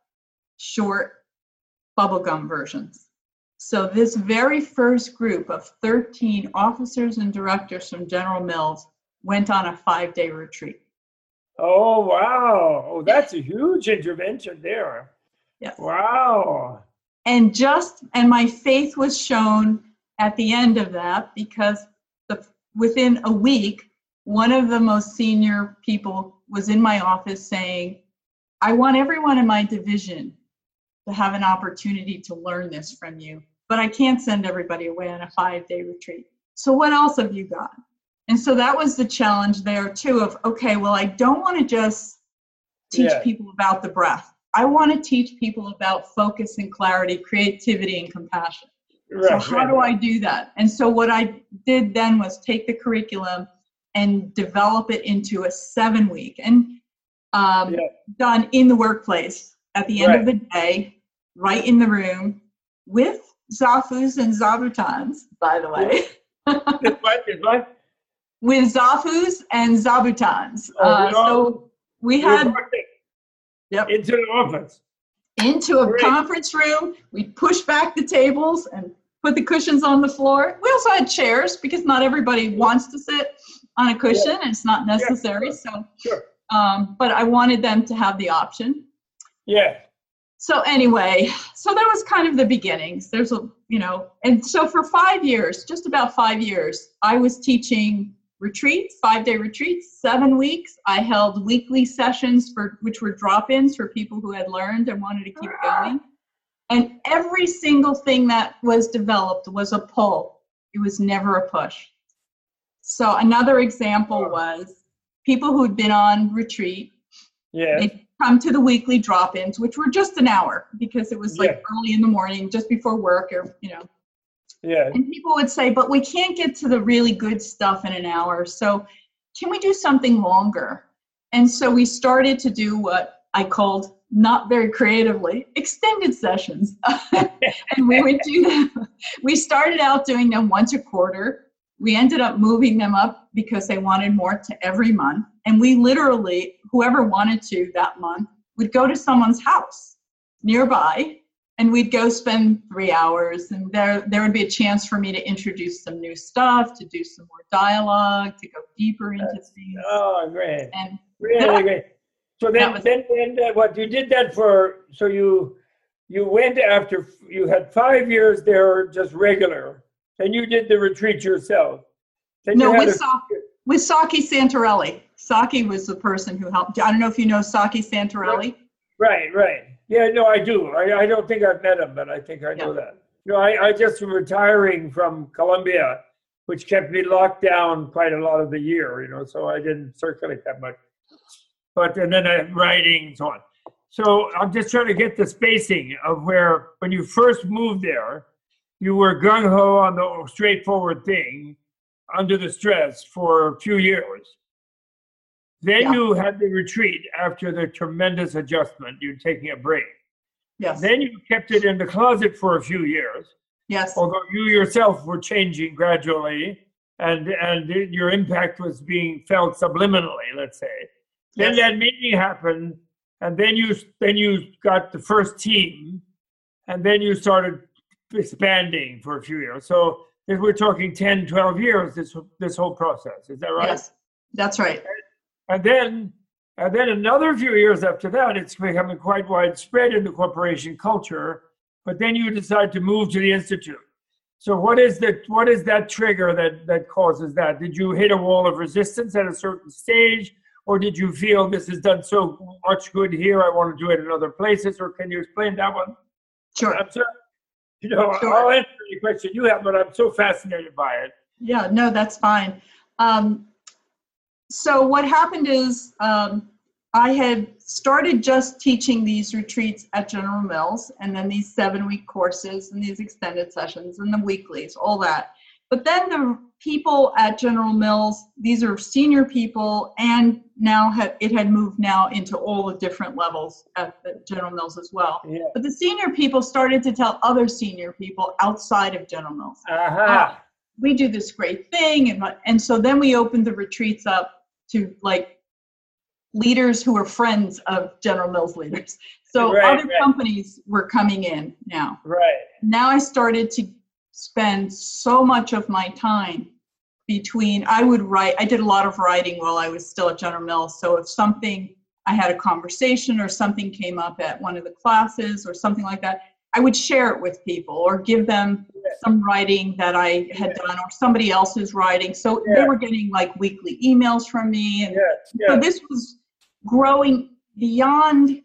[SPEAKER 3] short bubblegum versions. So this very first group of thirteen officers and directors from General Mills went on a five-day retreat.
[SPEAKER 1] Oh, wow. Oh, that's a huge intervention there.
[SPEAKER 3] Yes.
[SPEAKER 1] Wow.
[SPEAKER 3] And just, and my faith was shown at the end of that because the, within a week, one of the most senior people was in my office saying, I want everyone in my division to have an opportunity to learn this from you, but I can't send everybody away on a five-day retreat. So what else have you got? And so that was the challenge there too of, okay, well, I don't want to just teach
[SPEAKER 1] Yeah.
[SPEAKER 3] people about the breath. I want to teach people about focus and clarity, creativity and compassion.
[SPEAKER 1] Right,
[SPEAKER 3] So how
[SPEAKER 1] right,
[SPEAKER 3] do
[SPEAKER 1] right.
[SPEAKER 3] I do that? And so what I did then was take the curriculum and develop it into a seven week and um,
[SPEAKER 1] Yeah.
[SPEAKER 3] done in the workplace at the end
[SPEAKER 1] Right.
[SPEAKER 3] of the day, right in the room with Zafus and Zabutons, by the way.
[SPEAKER 1] This what? This what?
[SPEAKER 3] With Zafus and Zabutons.
[SPEAKER 1] Oh,
[SPEAKER 3] Uh,
[SPEAKER 1] we all-
[SPEAKER 3] so we
[SPEAKER 1] You were
[SPEAKER 3] had
[SPEAKER 1] brought in-
[SPEAKER 3] yep,
[SPEAKER 1] into the office.
[SPEAKER 3] into a
[SPEAKER 1] Great.
[SPEAKER 3] conference room. We pushed back the tables and put the cushions on the floor. We also had chairs because not everybody wants to sit on a cushion and it's not necessary. So,
[SPEAKER 1] Sure.
[SPEAKER 3] um, but I wanted them to have the option.
[SPEAKER 1] Yeah.
[SPEAKER 3] So anyway, so that was kind of the beginnings. There's a, you know, and so for five years, just about five years, I was teaching retreats, five-day retreats, seven weeks. I held weekly sessions for which were drop-ins for people who had learned and wanted to keep going. And every single thing that was developed was a pull. It was never a push. So another example was people who'd been on retreat.
[SPEAKER 1] Yeah.
[SPEAKER 3] They'd come to the weekly drop-ins, which were just an hour because it was like
[SPEAKER 1] Yeah.
[SPEAKER 3] early in the morning, just before work, or you know.
[SPEAKER 1] Yeah.
[SPEAKER 3] And people would say, "But we can't get to the really good stuff in an hour. So, can we do something longer?" And so we started to do what I called, not very creatively, extended sessions. And we would do them. We started out doing them once a quarter. We ended up moving them up because they wanted more to every month. And we literally, whoever wanted to that month, would go to someone's house nearby, and we'd go spend three hours. And there, there would be a chance for me to introduce some new stuff, to do some more dialogue, to go deeper into things.
[SPEAKER 1] Oh, great.
[SPEAKER 3] And
[SPEAKER 1] Really
[SPEAKER 3] that-
[SPEAKER 1] great. So
[SPEAKER 3] that
[SPEAKER 1] then,
[SPEAKER 3] was-
[SPEAKER 1] then, then uh, what you did that for? So you, you went after you had five years there, just regular. Then you did the retreat yourself. Then
[SPEAKER 3] No,
[SPEAKER 1] you had
[SPEAKER 3] with,
[SPEAKER 1] a-
[SPEAKER 3] Sa- with Saki Santorelli. Saki was the person who helped. I don't know if you know Saki Santorelli.
[SPEAKER 1] Right, right. Yeah, no, I do. I, I don't think I've met him, but I think I know
[SPEAKER 3] Yeah.
[SPEAKER 1] that. You know, I, I just am retiring from Colombia, which kept me locked down quite a lot of the year, you know, so I didn't circulate that much. But, and then I'm writing and so on. So I'm just trying to get the spacing of where, when you first moved there, you were gung-ho on the straightforward thing under the stress for a few years. Then
[SPEAKER 3] Yeah.
[SPEAKER 1] you had the retreat after the tremendous adjustment, you're taking a break.
[SPEAKER 3] Yes.
[SPEAKER 1] Then you kept it in the closet for a few years,
[SPEAKER 3] Yes.
[SPEAKER 1] although you yourself were changing gradually and, and your impact was being felt subliminally, let's say. Then
[SPEAKER 3] Yes.
[SPEAKER 1] that meeting happened, and then you then you got the first team, and then you started expanding for a few years. So if we're talking ten, twelve years, this this whole process. Is that right?
[SPEAKER 3] Yes. That's right.
[SPEAKER 1] And then, and then another few years after that, it's becoming quite widespread in the corporation culture. But then you decide to move to the institute. So what is the what is that trigger that that causes that? Did you hit a wall of resistance at a certain stage, or did you feel this has done so much good here, I want to do it in other places? Or can you explain that one?
[SPEAKER 3] Sure.
[SPEAKER 1] I'm sorry. You know,
[SPEAKER 3] Sure.
[SPEAKER 1] I'll answer any question you have, but I'm so fascinated by it.
[SPEAKER 3] Yeah, no, that's fine. Um, so what happened is um, I had started just teaching these retreats at General Mills, and then these seven-week courses and these extended sessions and the weeklies, all that. But then the people at General Mills, these are senior people, and now have, it had moved now into all the different levels at the General Mills as well.
[SPEAKER 1] Yeah.
[SPEAKER 3] But the senior people started to tell other senior people outside of General Mills,
[SPEAKER 1] Aha.
[SPEAKER 3] we do this great thing. And, and so then we opened the retreats up to like leaders who were friends of General Mills leaders. So
[SPEAKER 1] Right,
[SPEAKER 3] other
[SPEAKER 1] right.
[SPEAKER 3] companies were coming in now.
[SPEAKER 1] Right.
[SPEAKER 3] Now I started to spend so much of my time between, I would write, I did a lot of writing while I was still at General Mills. So if something, I had a conversation or something came up at one of the classes or something like that, I would share it with people or give them some writing that I had done or somebody else's writing. So
[SPEAKER 1] Yeah.
[SPEAKER 3] they were getting like weekly emails from me. And
[SPEAKER 1] Yes.
[SPEAKER 3] so
[SPEAKER 1] Yes.
[SPEAKER 3] this was growing beyond,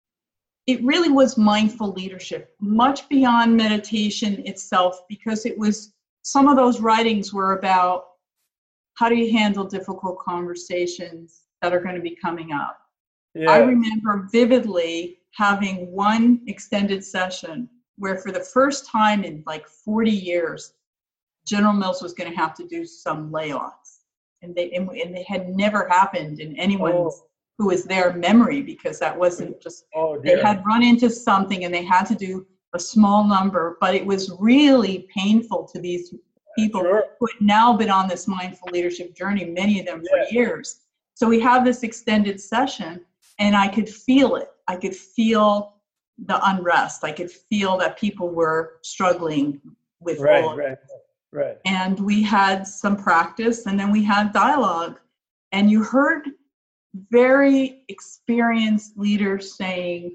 [SPEAKER 3] it really was mindful leadership, much beyond meditation itself, because it was, some of those writings were about how do you handle difficult conversations that are going to be coming up?
[SPEAKER 1] Yeah.
[SPEAKER 3] I remember vividly having one extended session where for the first time in like forty years, General Mills was going to have to do some layoffs. And they, and, and they had never happened in anyone's
[SPEAKER 1] Oh.
[SPEAKER 3] who was their memory, because that wasn't just,
[SPEAKER 1] Oh,
[SPEAKER 3] they
[SPEAKER 1] dear.
[SPEAKER 3] had run into something and they had to do a small number, but it was really painful to these people
[SPEAKER 1] Sure.
[SPEAKER 3] who had now been on this mindful leadership journey, many of them for
[SPEAKER 1] Yeah.
[SPEAKER 3] years. So we have this extended session, and I could feel it. I could feel the unrest. I could feel that people were struggling with
[SPEAKER 1] Right,
[SPEAKER 3] all of it.
[SPEAKER 1] right, right.
[SPEAKER 3] And we had some practice, and then we had dialogue. And you heard very experienced leaders saying,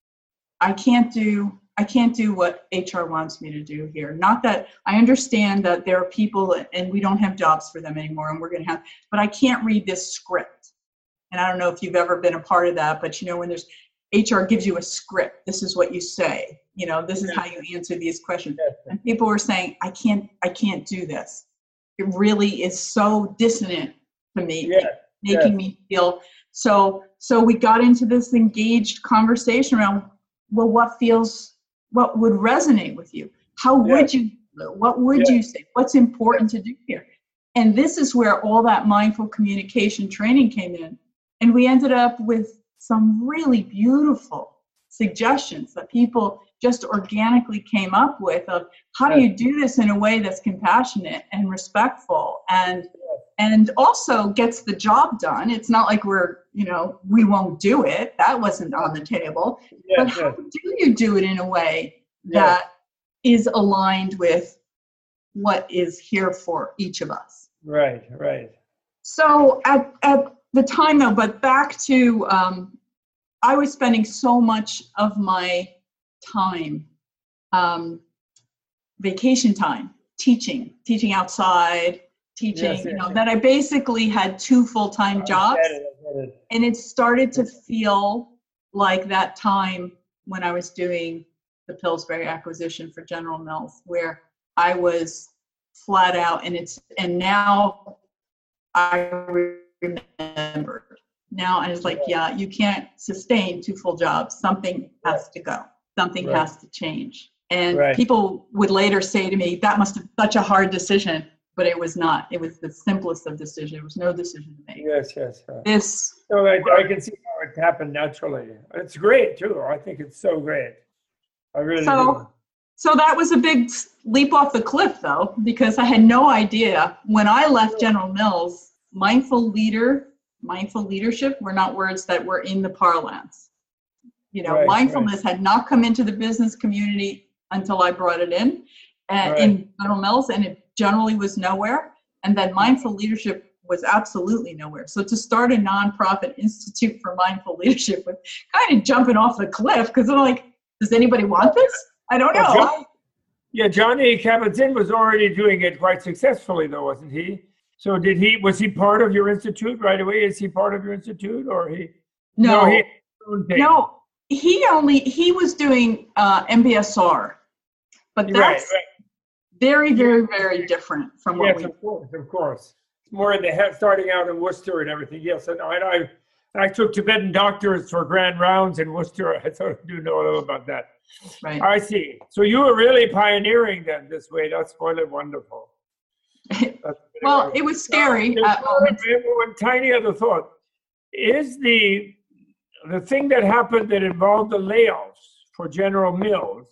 [SPEAKER 3] I can't do I can't do what H R wants me to do here. Not that I understand that there are people and we don't have jobs for them anymore, and we're going to have, but I can't read this script. And I don't know if you've ever been a part of that, but you know, when there's H R gives you a script, this is what you say, you know, this is how you answer these questions.
[SPEAKER 1] Yes.
[SPEAKER 3] And people were saying, I can't, I can't do this. It really is so dissonant to me,
[SPEAKER 1] Yeah.
[SPEAKER 3] making
[SPEAKER 1] Yes.
[SPEAKER 3] me feel so. So we got into this engaged conversation around, well, what feels, what would resonate with you? How would you, what would
[SPEAKER 1] Yeah.
[SPEAKER 3] you say? What's important to do here? And this is where all that mindful communication training came in. And we ended up with some really beautiful suggestions that people just organically came up with of how do you do this in a way that's compassionate and respectful and and also gets the job done. It's not like we're, you know, we won't do it. That wasn't on the table.
[SPEAKER 1] Yes,
[SPEAKER 3] But how
[SPEAKER 1] yes.
[SPEAKER 3] do you do it in a way
[SPEAKER 1] Yes.
[SPEAKER 3] that is aligned with what is here for each of us?
[SPEAKER 1] Right, right.
[SPEAKER 3] So at, at the time though, but back to, um, I was spending so much of my time, um, vacation time, teaching, teaching outside, teaching,
[SPEAKER 1] Yes,
[SPEAKER 3] you
[SPEAKER 1] yes,
[SPEAKER 3] know,
[SPEAKER 1] yes.
[SPEAKER 3] that I basically had two full-time jobs.
[SPEAKER 1] I get it, I get it.
[SPEAKER 3] And it started to feel like that time when I was doing the Pillsbury acquisition for General Mills, where I was flat out, and it's, and now I remember. Now I was like, yeah, you can't sustain two full jobs. Something has to go. Something
[SPEAKER 1] Right.
[SPEAKER 3] has to change. And
[SPEAKER 1] Right.
[SPEAKER 3] people would later say to me, that must have been such a hard decision, but it was not. It was the simplest of decisions. There was no decision to make.
[SPEAKER 1] Yes, yes. yes.
[SPEAKER 3] This
[SPEAKER 1] So I, I can see how it happened naturally. It's great too. I think it's so great. I really
[SPEAKER 3] So, so that was a big leap off the cliff, though, because I had no idea when I left General Mills. Mindful leader, mindful leadership were not words that were in the parlance. You know,
[SPEAKER 1] Right,
[SPEAKER 3] mindfulness had not come into the business community until I brought it in, and
[SPEAKER 1] Right.
[SPEAKER 3] in General Mills, and it generally was nowhere. And then mindful leadership was absolutely nowhere. So to start a nonprofit institute for mindful leadership was kind of jumping off the cliff, because I'm like, does anybody want this? I don't
[SPEAKER 1] Well,
[SPEAKER 3] know.
[SPEAKER 1] John, yeah, Johnny Kabat-Zinn was already doing it quite successfully, though, wasn't he? So did he? Was he part of your institute right away? Is he part of your institute, or he?
[SPEAKER 3] No,
[SPEAKER 1] he had his own thing.
[SPEAKER 3] no, he only, he was doing uh, M B S R, but
[SPEAKER 1] Right,
[SPEAKER 3] that's
[SPEAKER 1] right.
[SPEAKER 3] very, very, very different from what
[SPEAKER 1] Yes,
[SPEAKER 3] we,
[SPEAKER 1] of course, of course. More in the head, starting out in Worcester and everything. Yes, and I, I, I took Tibetan doctors for grand rounds in Worcester. I sort of do know a little about that.
[SPEAKER 3] right.
[SPEAKER 1] I see. So you were really pioneering then this way. That's really wonderful. That's really
[SPEAKER 3] Well,
[SPEAKER 1] wonderful.
[SPEAKER 3] it was scary
[SPEAKER 1] There's
[SPEAKER 3] at
[SPEAKER 1] one,
[SPEAKER 3] moments.
[SPEAKER 1] one tiny other thought. Is the the thing that happened that involved the layoffs for General Mills,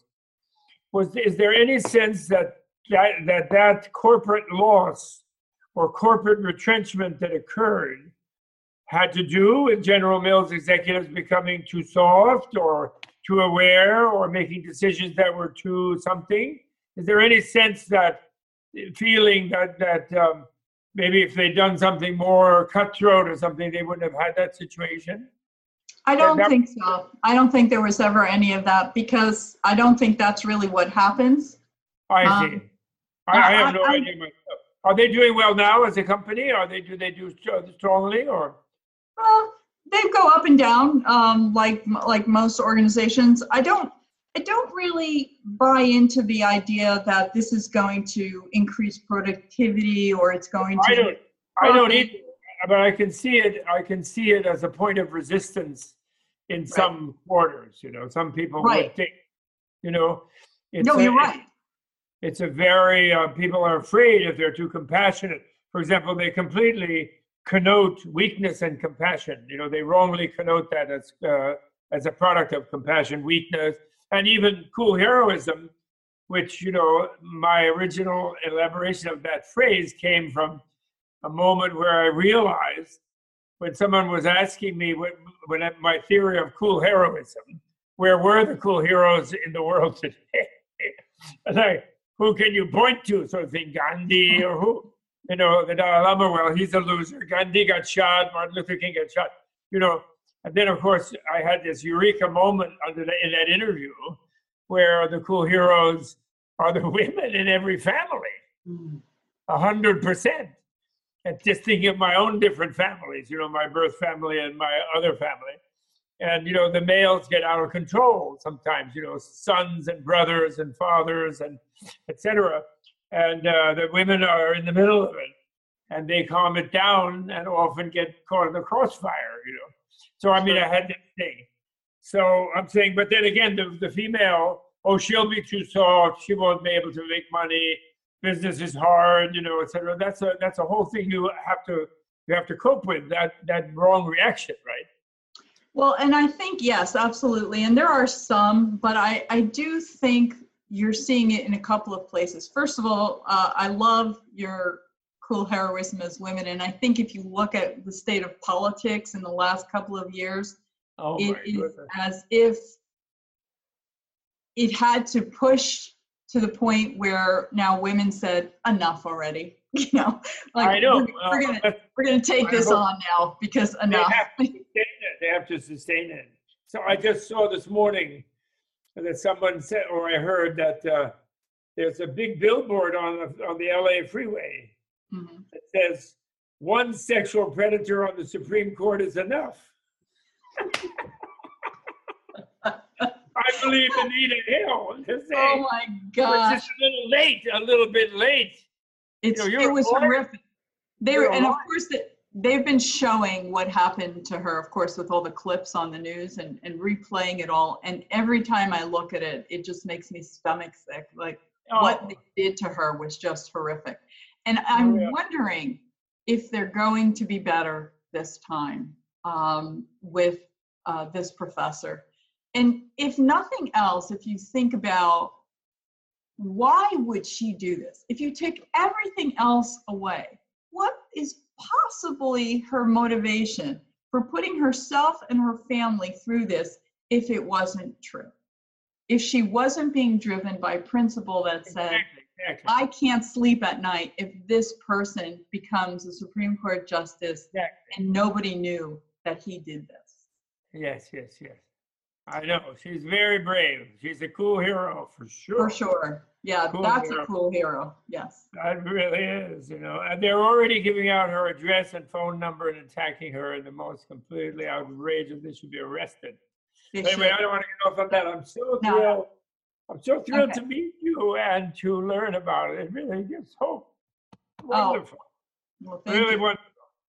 [SPEAKER 1] was is there any sense that that that, that corporate loss or corporate retrenchment that occurred had to do with General Mills executives becoming too soft or too aware or making decisions that were too something? Is there any sense that feeling that that um, maybe if they'd done something more cutthroat or something, they wouldn't have had that situation?
[SPEAKER 3] I don't
[SPEAKER 1] that-
[SPEAKER 3] think so. I don't think there was ever any of that, because I don't think that's really what happens.
[SPEAKER 1] I
[SPEAKER 3] Um,
[SPEAKER 1] see. I, I have
[SPEAKER 3] I-
[SPEAKER 1] no
[SPEAKER 3] I-
[SPEAKER 1] idea myself. Are they doing well now as a company? Are they do they do st- strongly or?
[SPEAKER 3] Well, they go up and down, um, like like most organizations. I don't I don't really buy into the idea that this is going to increase productivity or it's going
[SPEAKER 1] I
[SPEAKER 3] to
[SPEAKER 1] don't. I don't either, but I can see it. I can see it as a point of resistance in right. some quarters. You know, some people right. would think, you know, it's
[SPEAKER 3] no,
[SPEAKER 1] a,
[SPEAKER 3] you're right.
[SPEAKER 1] It's a very uh, people are afraid if they're too compassionate. For example, they completely connote weakness and compassion. You know, they wrongly connote that as uh, as a product of compassion, weakness, and even cool heroism. Which, you know, my original elaboration of that phrase came from a moment where I realized when someone was asking me what, when my theory of cool heroism, where were the cool heroes in the world today? And I, who can you point to? Sort of thing, Gandhi or who? You know, the Dalai Lama, well, he's a loser. Gandhi got shot, Martin Luther King got shot, you know. And then, of course, I had this eureka moment under the, in that interview where the cool heroes are the women in every family, a hundred percent. And just thinking of my own different families, you know, my birth family and my other family. And, you know, the males get out of control sometimes, you know, sons and brothers and fathers and et cetera. And uh, the women are in the middle of it and they calm it down and often get caught in the crossfire, you know. So, I mean, I had this thing. So I'm saying, but then again, the, the female, oh, she'll be too soft, she won't be able to make money, business is hard, you know, et cetera. That's a that's a whole thing you have to you have to cope with, that that wrong reaction, right?
[SPEAKER 3] Well, and I think, yes, absolutely. And there are some, but I, I do think you're seeing it in a couple of places. First of all, uh, I love your cool heroism as women. And I think if you look at the state of politics in the last couple of years,
[SPEAKER 1] oh
[SPEAKER 3] it is as if it had to push to the point where now women said, enough already. You know, like
[SPEAKER 1] I know.
[SPEAKER 3] we're, we're gonna uh, we're gonna take this on now because enough.
[SPEAKER 1] They have to sustain it. They have to sustain it. So I just saw this morning that someone said, or I heard that uh, there's a big billboard on the, on the L A freeway mm-hmm. that says, "One sexual predator on the Supreme Court is enough." I believe Anita Hill.
[SPEAKER 3] Oh my gosh!
[SPEAKER 1] It's just a little late, a little bit late.
[SPEAKER 3] It's, you know, it was horrific. They were, and of course, the, they've been showing what happened to her, of course, with all the clips on the news and, and replaying it all. And every time I look at it, it just makes me stomach sick. Like oh. what they did to her was just horrific. And I'm oh, yeah. wondering if they're going to be better this time um, with uh, this professor. And if nothing else, if you think about why would she do this? If you take everything else away, what is possibly her motivation for putting herself and her family through this if it wasn't true? If she wasn't being driven by principle that said, exactly, exactly. I can't sleep at night if this person becomes a Supreme Court justice exactly. and nobody knew that he did this.
[SPEAKER 1] Yes, yes, yes. I know. She's very brave. She's a cool hero for sure.
[SPEAKER 3] For sure. Yeah, cool that's hero. A cool hero. Yes.
[SPEAKER 1] That really is, you know. And they're already giving out her address and phone number and attacking her in the most completely outrageous. They should be arrested. They anyway, should. I don't want to get off on that. I'm so
[SPEAKER 3] no.
[SPEAKER 1] thrilled. I'm so thrilled
[SPEAKER 3] okay.
[SPEAKER 1] to meet you and to learn about it. It really gives hope. Wonderful.
[SPEAKER 3] Oh. Well, thank
[SPEAKER 1] really
[SPEAKER 3] you.
[SPEAKER 1] wonderful.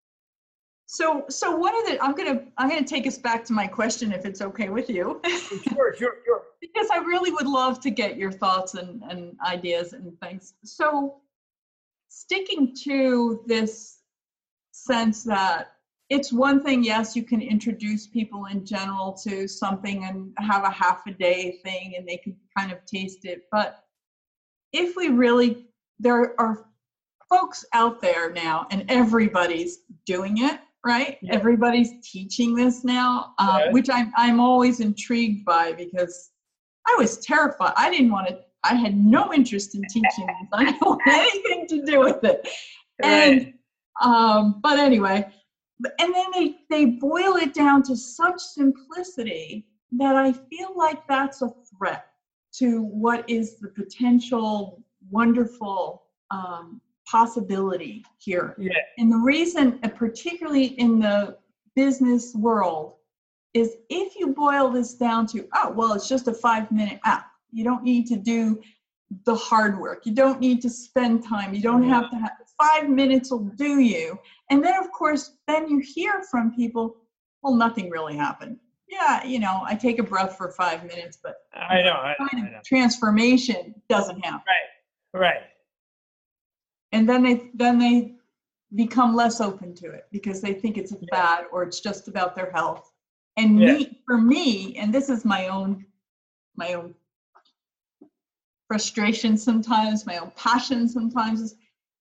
[SPEAKER 3] So, so one of the, I'm gonna, I'm gonna take us back to my question, if it's okay with you.
[SPEAKER 1] Sure, sure, sure.
[SPEAKER 3] Because I really would love to get your thoughts and, and ideas and things. So, sticking to this sense that it's one thing, yes, you can introduce people in general to something and have a half a day thing and they can kind of taste it. But if we really, there are folks out there now and everybody's doing it. Right? Yeah. Everybody's teaching this now, uh, yes. which I'm I'm always intrigued by because I was terrified. I didn't want to, I had no interest in teaching this. I didn't want anything to do with it. And, right. um, but anyway, and then they, they boil it down to such simplicity that I feel like that's a threat to what is the potential wonderful um, possibility here.
[SPEAKER 1] Yeah.
[SPEAKER 3] And the reason, particularly in the business world, is if you boil this down to, oh, well, it's just a five minute app. You don't need to do the hard work. You don't need to spend time. You don't have to have, five minutes will do you. And then, of course, then you hear from people, well, nothing really happened. Yeah, you know, I take a breath for five minutes, but
[SPEAKER 1] I know, I,
[SPEAKER 3] kind of
[SPEAKER 1] I know.
[SPEAKER 3] transformation doesn't happen.
[SPEAKER 1] Right, right.
[SPEAKER 3] And then they then they become less open to it because they think it's a
[SPEAKER 1] Yeah.
[SPEAKER 3] fad or it's just about their health. And
[SPEAKER 1] Yeah.
[SPEAKER 3] me, for me, and this is my own my own frustration sometimes, my own passion sometimes, is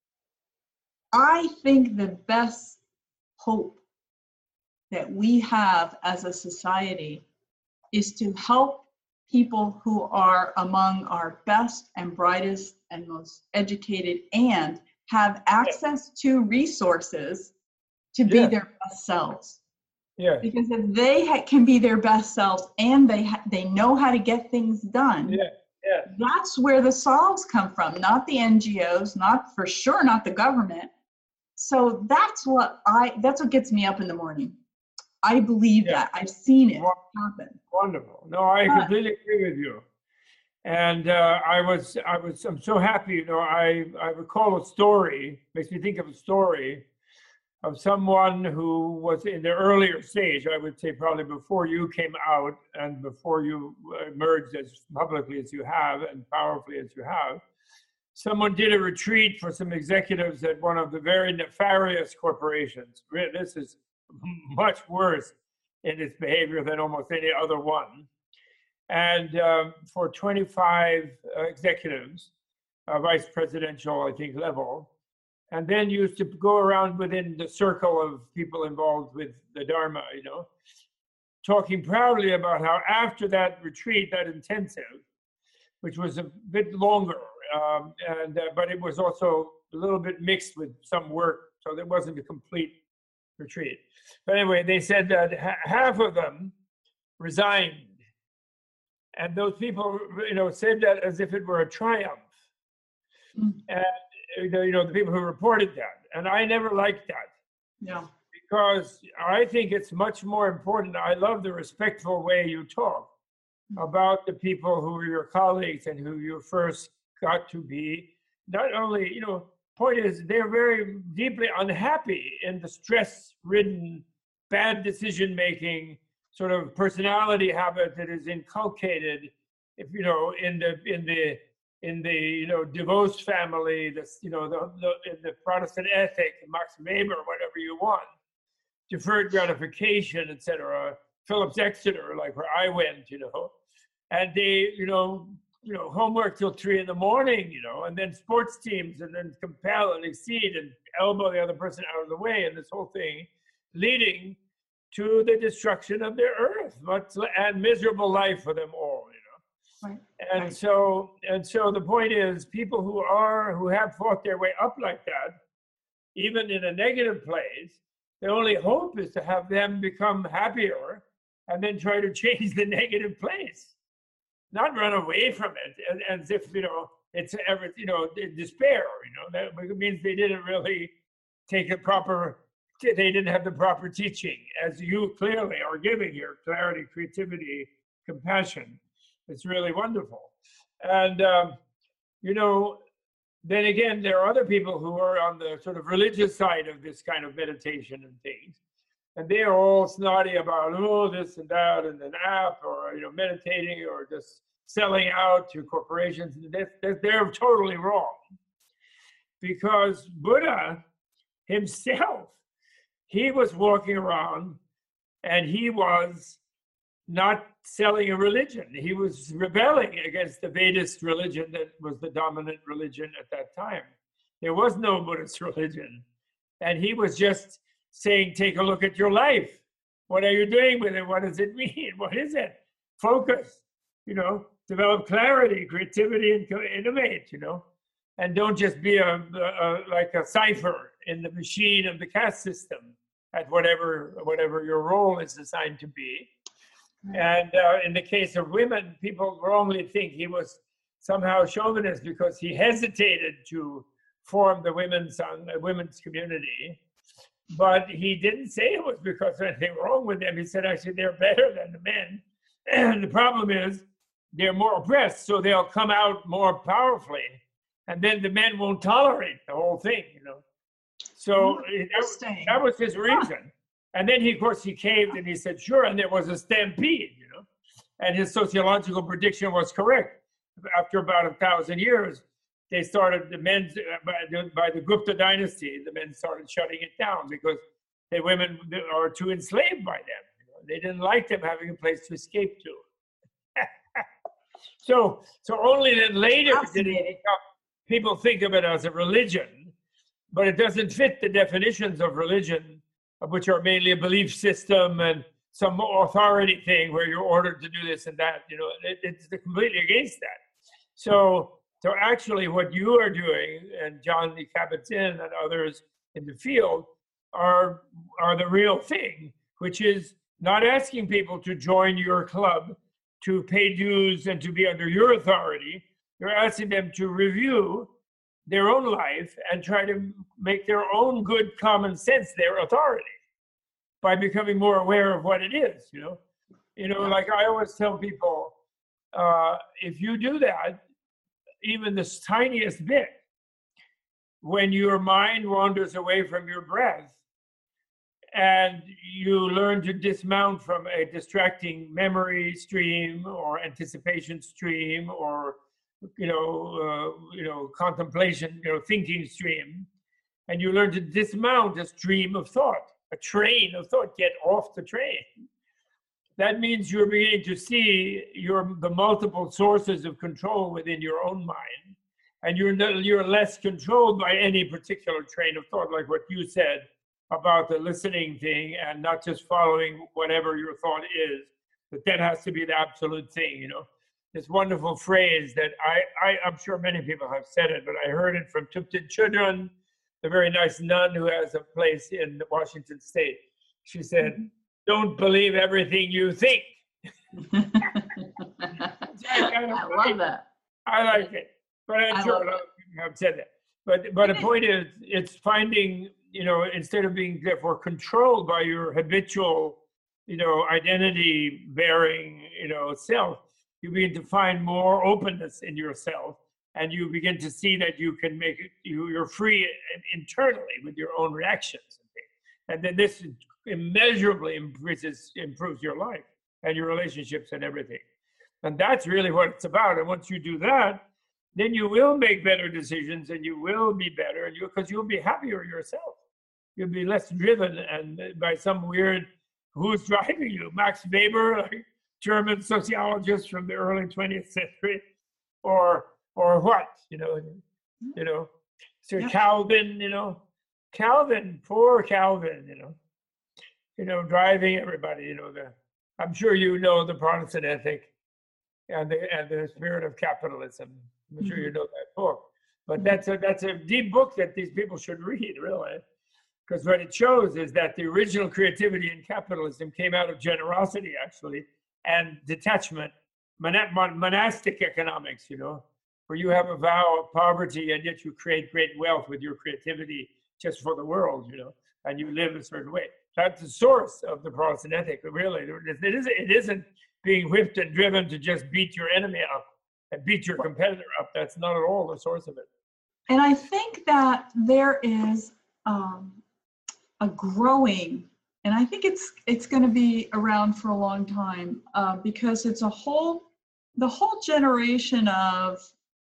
[SPEAKER 3] I think the best hope that we have as a society is to help people who are among our best and brightest and most educated and have access to resources to be
[SPEAKER 1] Yeah.
[SPEAKER 3] their best selves.
[SPEAKER 1] Yeah,
[SPEAKER 3] Because if they ha- can be their best selves and they ha- they know how to get things done,
[SPEAKER 1] yeah, yeah.
[SPEAKER 3] that's where the solves come from, not the N G Os, not for sure, not the government. So that's what I, that's what gets me up in the morning. I believe
[SPEAKER 1] Yeah.
[SPEAKER 3] that. I've seen it
[SPEAKER 1] Well,
[SPEAKER 3] happen.
[SPEAKER 1] Wonderful. No, I
[SPEAKER 3] But-
[SPEAKER 1] completely agree with you. And uh, I was, I was, I'm so happy. You know, I, I recall a story. Makes me think of a story of someone who was in the earlier stage. I would say probably before you came out and before you emerged as publicly as you have and powerfully as you have. Someone did a retreat for some executives at one of the very nefarious corporations. Re- This is much worse in its behavior than almost any other one. And um, for twenty-five uh, executives, uh, vice presidential, I think, level, and then used to go around within the circle of people involved with the Dharma, you know, talking proudly about how after that retreat, that intensive, which was a bit longer, um, and uh, but it was also a little bit mixed with some work, so there wasn't a complete retreat. But anyway, they said that ha- half of them resigned, and those people, you know, said that as if it were a triumph.
[SPEAKER 3] Mm.
[SPEAKER 1] And you know, you know, the people who reported that, and I never liked that.
[SPEAKER 3] Yeah.
[SPEAKER 1] Because I think it's much more important. I love the respectful way you talk about the people who are your colleagues and who you first got to be. Not only, you know, point is they're very deeply unhappy in the stress-ridden, bad decision-making sort of personality habit that is inculcated, if you know, in the in the in the you know DeVos family, this you know the, the in the Protestant ethic, Max Weber, whatever you want. Deferred gratification, et cetera. Phillips Exeter, like where I went, you know, and they, you know, you know, homework till three in the morning, you know, and then sports teams, and then compel and exceed and elbow the other person out of the way, and this whole thing, leading to the destruction of their earth, much and miserable life for them all, you know.
[SPEAKER 3] Right.
[SPEAKER 1] And
[SPEAKER 3] Right.
[SPEAKER 1] so, and so, the point is, people who are who have fought their way up like that, even in a negative place. The only hope is to have them become happier and then try to change the negative place, not run away from it as, as if, you know, it's ever, you know, despair, you know, that means they didn't really take the proper, they didn't have the proper teaching, as you clearly are giving here, clarity, creativity, compassion. It's really wonderful. And, um, you know, then again, there are other people who are on the sort of religious side of this kind of meditation and things. And they are all snotty about, oh, this and that, and an app, or, you know, meditating, or just selling out to corporations. They're, they're totally wrong. Because Buddha himself, he was walking around and he was not selling a religion. He was rebelling against the Vedist religion that was the dominant religion at that time. There was no Buddhist religion. And he was just saying, take a look at your life. What are you doing with it? What does it mean? What is it? Focus, you know, develop clarity, creativity, and innovate, you know, and don't just be a, a like a cipher in the machine of the caste system at whatever whatever your role is assigned to be. And uh, in the case of women, people wrongly think he was somehow chauvinist because he hesitated to form the women's uh, women's community. But he didn't say it was because there's anything wrong with them. He said, actually, they're better than the men. And the problem is they're more oppressed, so they'll come out more powerfully. And then the men won't tolerate the whole thing, you know. So it, that, that was his reason. And then he, of course, he caved and he said, sure. And there was a stampede, you know, and his sociological prediction was correct. After about a thousand years, they started, the men, by the, by the Gupta dynasty, the men started shutting it down because the women are too enslaved by them. You know? They didn't like them having a place to escape to. so, so only then later did it become, people think of it as a religion, but it doesn't fit the definitions of religion, which are mainly a belief system and some authority thing where you're ordered to do this and that. You know, it, it's completely against that. So, so actually, what you are doing, and John Lee Kabat-Zinn and others in the field, are are the real thing, which is not asking people to join your club, to pay dues, and to be under your authority. You're asking them to review their own life and try to make their own good common sense their authority by becoming more aware of what it is. You know, you know, like I always tell people, uh, if you do that, even the tiniest bit, when your mind wanders away from your breath and you learn to dismount from a distracting memory stream or anticipation stream or, you know, uh, you know, contemplation, you know, thinking stream, and you learn to dismount a stream of thought, a train of thought, get off the train. That means you're beginning to see your the multiple sources of control within your own mind, and you're no, you're less controlled by any particular train of thought, like what you said about the listening thing, and not just following whatever your thought is. But that has to be the absolute thing, you know. This wonderful phrase that I, I I'm sure many people have said it, but I heard it from Thupten Chodron, the very nice nun who has a place in Washington State. She said, mm-hmm. Don't believe everything you think.
[SPEAKER 3] I love that.
[SPEAKER 1] I like it. But I'm sure a lot of people have said that. But but the point is, it's finding, you know, instead of being therefore controlled by your habitual, you know, identity bearing, you know, self, you begin to find more openness in yourself, and you begin to see that you can make it, you, you're free internally with your own reactions. And then this immeasurably improves, improves your life and your relationships and everything. And that's really what it's about. And once you do that, then you will make better decisions and you will be better, and you because you'll be happier yourself. You'll be less driven and by some weird, who's driving you? Max Weber, like German sociologist from the early twentieth century, or or what? You know, you know, Sir yeah. Calvin, you know. Calvin, poor Calvin, you know, you know, driving everybody, you know, the, I'm sure you know the Protestant ethic and the and the spirit of capitalism. I'm mm-hmm. sure you know that book, but that's a that's a deep book that these people should read, really, because what it shows is that the original creativity in capitalism came out of generosity, actually, and detachment, mon- monastic economics, you know, where you have a vow of poverty and yet you create great wealth with your creativity. Just for the world, you know, and you live a certain way. That's the source of the Protestant ethic, really. It isn't, it isn't being whipped and driven to just beat your enemy up and beat your competitor up. That's not at all the source of it.
[SPEAKER 3] And I think that there is um, a growing, and I think it's it's going to be around for a long time uh, because it's a whole, the whole generation of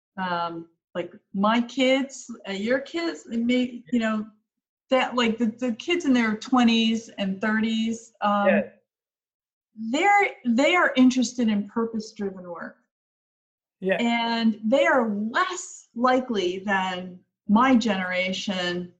[SPEAKER 3] um, like my kids, uh, your kids, may, you know, that like the, the kids in their twenties and thirties, um, yeah. they're, they are interested in purpose-driven work.
[SPEAKER 1] Yeah.
[SPEAKER 3] And they are less likely than my generation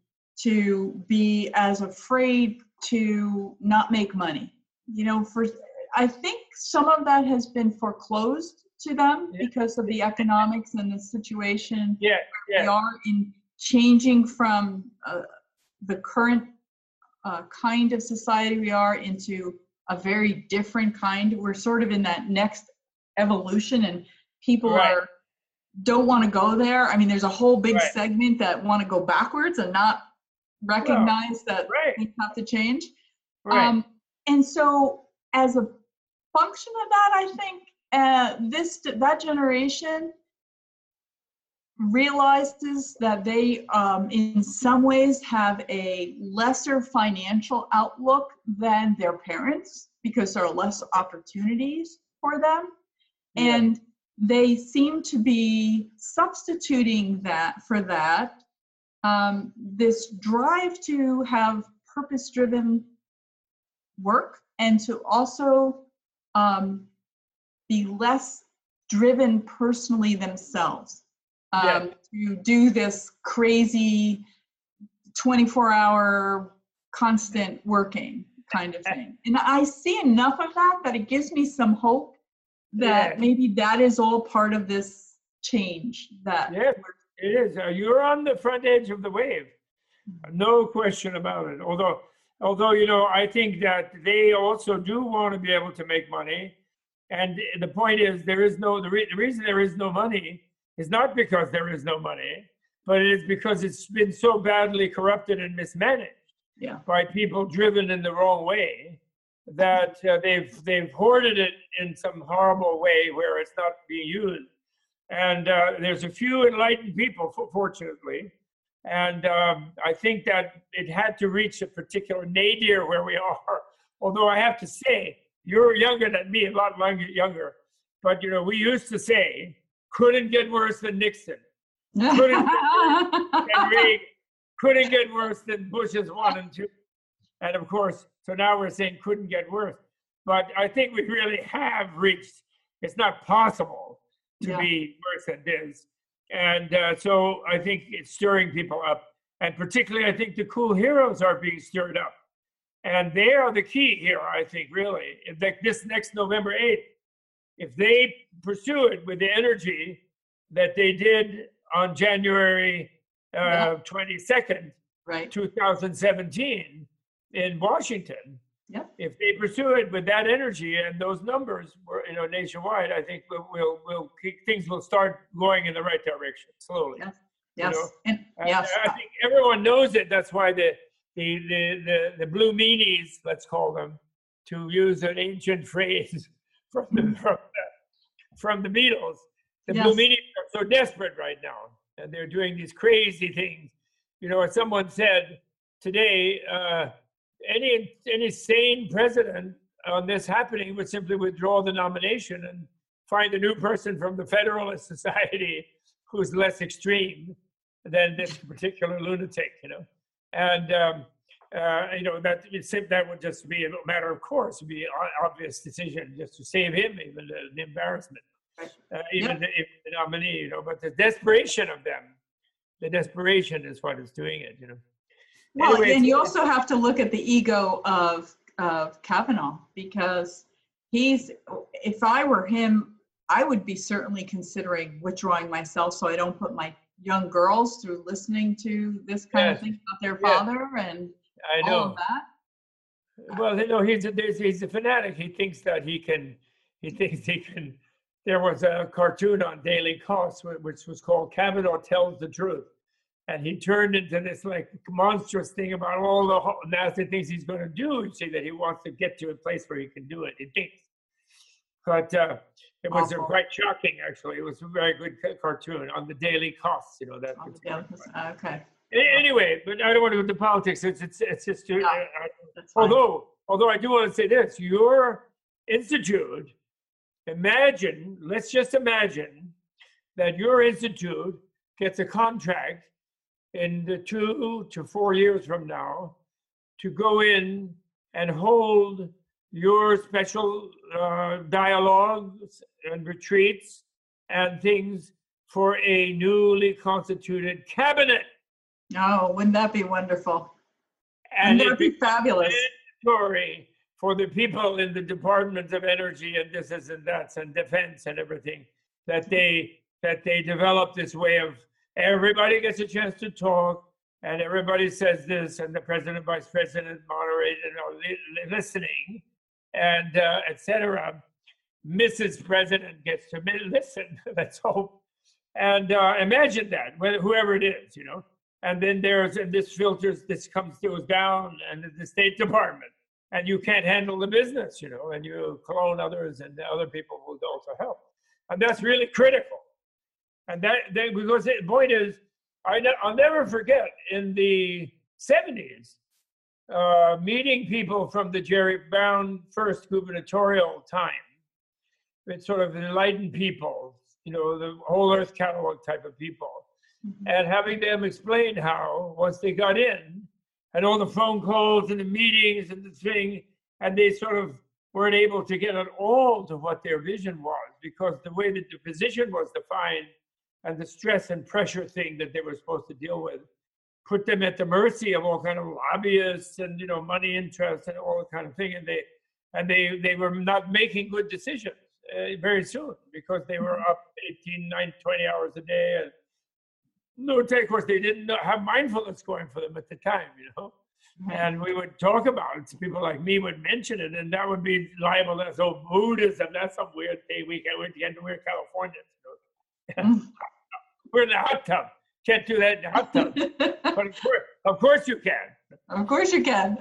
[SPEAKER 3] to be as afraid to not make money. You know, for I think some of that has been foreclosed to them yeah. because of the economics and the situation
[SPEAKER 1] yeah, yeah.
[SPEAKER 3] we are in, changing from uh, the current uh, kind of society we are into a very different kind. We're sort of in that next evolution, and people right. are don't want to go there. I mean, there's a whole big right. segment that want to go backwards and not recognize well, that
[SPEAKER 1] right.
[SPEAKER 3] things have to change.
[SPEAKER 1] Right.
[SPEAKER 3] Um, and so as a function of that, I think Uh, this that generation realizes that they, um, in some ways, have a lesser financial outlook than their parents because there are less opportunities for them.
[SPEAKER 1] Yeah.
[SPEAKER 3] And they seem to be substituting that for that, um, this drive to have purpose-driven work and to also um, be less driven personally themselves. Um,
[SPEAKER 1] Yeah.
[SPEAKER 3] to do this crazy twenty-four hour constant working kind of thing. And I see enough of that that it gives me some hope that
[SPEAKER 1] Yeah.
[SPEAKER 3] maybe that is all part of this change that
[SPEAKER 1] Yes, it is. Uh, you're on the front edge of the wave. No question about it. Although, although, you know, I think that they also do want to be able to make money. And the point is, there is no, the, re- the reason there is no money is not because there is no money, but it is because it's been so badly corrupted and mismanaged
[SPEAKER 3] yeah.
[SPEAKER 1] by people driven in the wrong way that uh, they've they've hoarded it in some horrible way where it's not being used. And uh, there's a few enlightened people, fortunately, and um, I think that it had to reach a particular nadir where we are. Although I have to say, you're younger than me, a lot younger, but you know, we used to say, couldn't get worse than Nixon, couldn't get worse than Reagan, couldn't get worse than Bush's one and two. And of course, so now we're saying couldn't get worse. But I think we really have reached, it's not possible to
[SPEAKER 3] Yeah.
[SPEAKER 1] be worse than this. And uh, so I think it's stirring people up. And particularly, I think the cool heroes are being stirred up. And they are the key here, I think, really. In fact, this next November eighth, if they pursue it with the energy that they did on January uh,
[SPEAKER 3] Yeah.
[SPEAKER 1] twenty-second,
[SPEAKER 3] Right.
[SPEAKER 1] two thousand seventeen in Washington,
[SPEAKER 3] Yeah.
[SPEAKER 1] if they pursue it with that energy and those numbers, were, you know, nationwide, I think we'll, we'll, we'll things will start going in the right direction slowly.
[SPEAKER 3] Yes.
[SPEAKER 1] You
[SPEAKER 3] Yes.
[SPEAKER 1] know?
[SPEAKER 3] And
[SPEAKER 1] And
[SPEAKER 3] yes.
[SPEAKER 1] I think everyone knows it. That's why the the the the, the blue meanies, let's call them, to use an ancient phrase from the from the, from the Beatles, the blue
[SPEAKER 3] Yes.
[SPEAKER 1] meanies are so desperate right now, and they're doing these crazy things. You know, as someone said today, uh, any any sane president on this happening would simply withdraw the nomination and find a new person from the Federalist Society who's less extreme than this particular lunatic, you know. And, um, uh, you know, that it's, that would just be a matter of course, it'd be an obvious decision just to save him, even the, the embarrassment, uh, even
[SPEAKER 3] Yep.
[SPEAKER 1] the, if the nominee, you know, but the desperation of them, the desperation is what is doing it, you know.
[SPEAKER 3] Well,
[SPEAKER 1] Anyway,
[SPEAKER 3] and you also have to look at the ego of of Kavanaugh, because he's, if I were him, I would be certainly considering withdrawing myself so I don't put my young girls through listening to this kind
[SPEAKER 1] Yes.
[SPEAKER 3] of thing about their
[SPEAKER 1] Yes.
[SPEAKER 3] father and
[SPEAKER 1] I
[SPEAKER 3] all
[SPEAKER 1] know.
[SPEAKER 3] of that.
[SPEAKER 1] Well, you know, he's a, there's- he's a fanatic. He thinks that he can, he thinks he can. There was a cartoon on Daily Kos, wh- which was called Kavanaugh Tells the Truth. And he turned into this like monstrous thing about all the ho- nasty things he's going to do. You see that he wants to get to a place where he can do it, he thinks. But uh, it was uh,
[SPEAKER 3] Awful.
[SPEAKER 1] quite shocking, actually. It was a very good ca- cartoon on the Daily Kos, you know, that.
[SPEAKER 3] On the
[SPEAKER 1] particular-
[SPEAKER 3] daily- Okay,
[SPEAKER 1] A- Anyway, but I don't want to go into politics. It's it's it's just to,
[SPEAKER 3] Yeah.
[SPEAKER 1] uh, uh,
[SPEAKER 3] that's fine.
[SPEAKER 1] although although I do want to say this, your institute, imagine, let's just imagine that your institute gets a contract in the two to four years from now to go in and hold your special uh, dialogues and retreats and things for a newly constituted cabinet.
[SPEAKER 3] Oh, wouldn't that be wonderful?
[SPEAKER 1] And
[SPEAKER 3] Wouldn't that
[SPEAKER 1] it
[SPEAKER 3] be
[SPEAKER 1] becomes
[SPEAKER 3] fabulous?
[SPEAKER 1] mandatory for the people in the departments of energy and this is and that's and defense and everything that they that they develop this way of everybody gets a chance to talk and everybody says this and the president, vice president moderate and are li- listening and uh, et cetera. Missus President gets to mi- listen. Let's hope. And uh, imagine that, whether, whoever it is, you know. And then there's, and this filters, this comes, goes down, and the State Department, and you can't handle the business, you know, and you clone others, and the other people will also help. And that's really critical. And that, that because the point is, I ne- I'll never forget in the seventies, uh, meeting people from the Jerry Brown first gubernatorial time. It's sort of enlightened people, you know, the whole earth catalog type of people. Mm-hmm. And having them explain how, once they got in, and all the phone calls and the meetings and the thing, and they sort of weren't able to get at all to what their vision was, because the way that the position was defined and the stress and pressure thing that they were supposed to deal with put them at the mercy of all kind of lobbyists and, you know, money interests and all that kind of thing. And they and they, they were not making good decisions uh, very soon, because they were up eighteen, nine, twenty hours a day. And no, of course, they didn't know, have mindfulness going for them at the time, you know. Right. And we would talk about it. So people like me would mention it, and that would be labeled as, oh, Buddhism. That's some weird thing. We can't, we're Californians, you know. We're in the hot tub. Can't do that in the hot tub. But of course, of course you can.
[SPEAKER 3] Of course you can.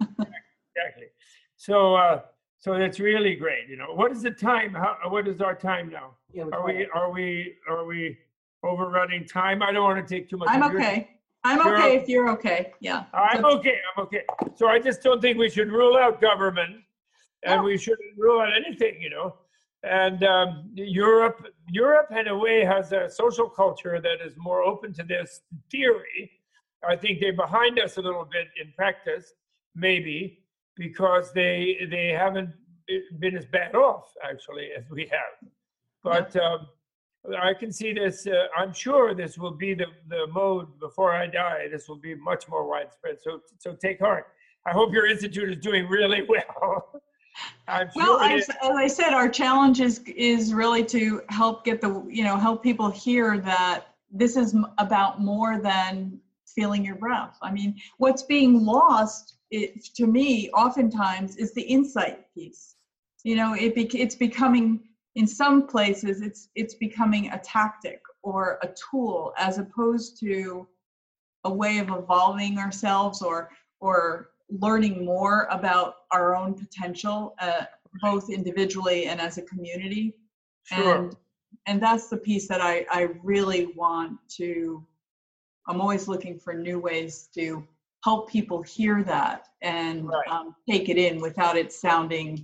[SPEAKER 1] Exactly. So, uh, so it's really great. You know, what is the time? How? What is our time now? Yeah, are we? Are we? Are we overrunning time? I don't want to take too much.
[SPEAKER 3] I'm
[SPEAKER 1] of your
[SPEAKER 3] okay.
[SPEAKER 1] time.
[SPEAKER 3] I'm
[SPEAKER 1] You're
[SPEAKER 3] okay
[SPEAKER 1] okay.
[SPEAKER 3] if you're okay. Yeah.
[SPEAKER 1] I'm okay. I'm okay. So I just don't think we should rule out government, and
[SPEAKER 3] No.
[SPEAKER 1] we shouldn't rule out anything. You know. And um, Europe, Europe in a way has a social culture that is more open to this theory. I think they're behind us a little bit in practice, maybe, because they they haven't been as bad off actually as we have. But um, I can see this. Uh, I'm sure this will be the, the mode before I die. This will be much more widespread. So so take heart. I hope your institute is doing really well. I'm
[SPEAKER 3] Well,
[SPEAKER 1] sure
[SPEAKER 3] as, as I said, our challenge is is really to help get the, you know, help people hear that this is m- about more than feeling your breath. I mean, what's being lost, it, to me, oftentimes is the insight piece. You know, it be, it's becoming, in some places, it's it's becoming a tactic or a tool as opposed to a way of evolving ourselves or or learning more about our own potential, uh, both individually and as a community.
[SPEAKER 1] Sure.
[SPEAKER 3] And and that's the piece that I, I really want to, I'm always looking for new ways to help people hear that and
[SPEAKER 1] Right.
[SPEAKER 3] um, take it in without it sounding,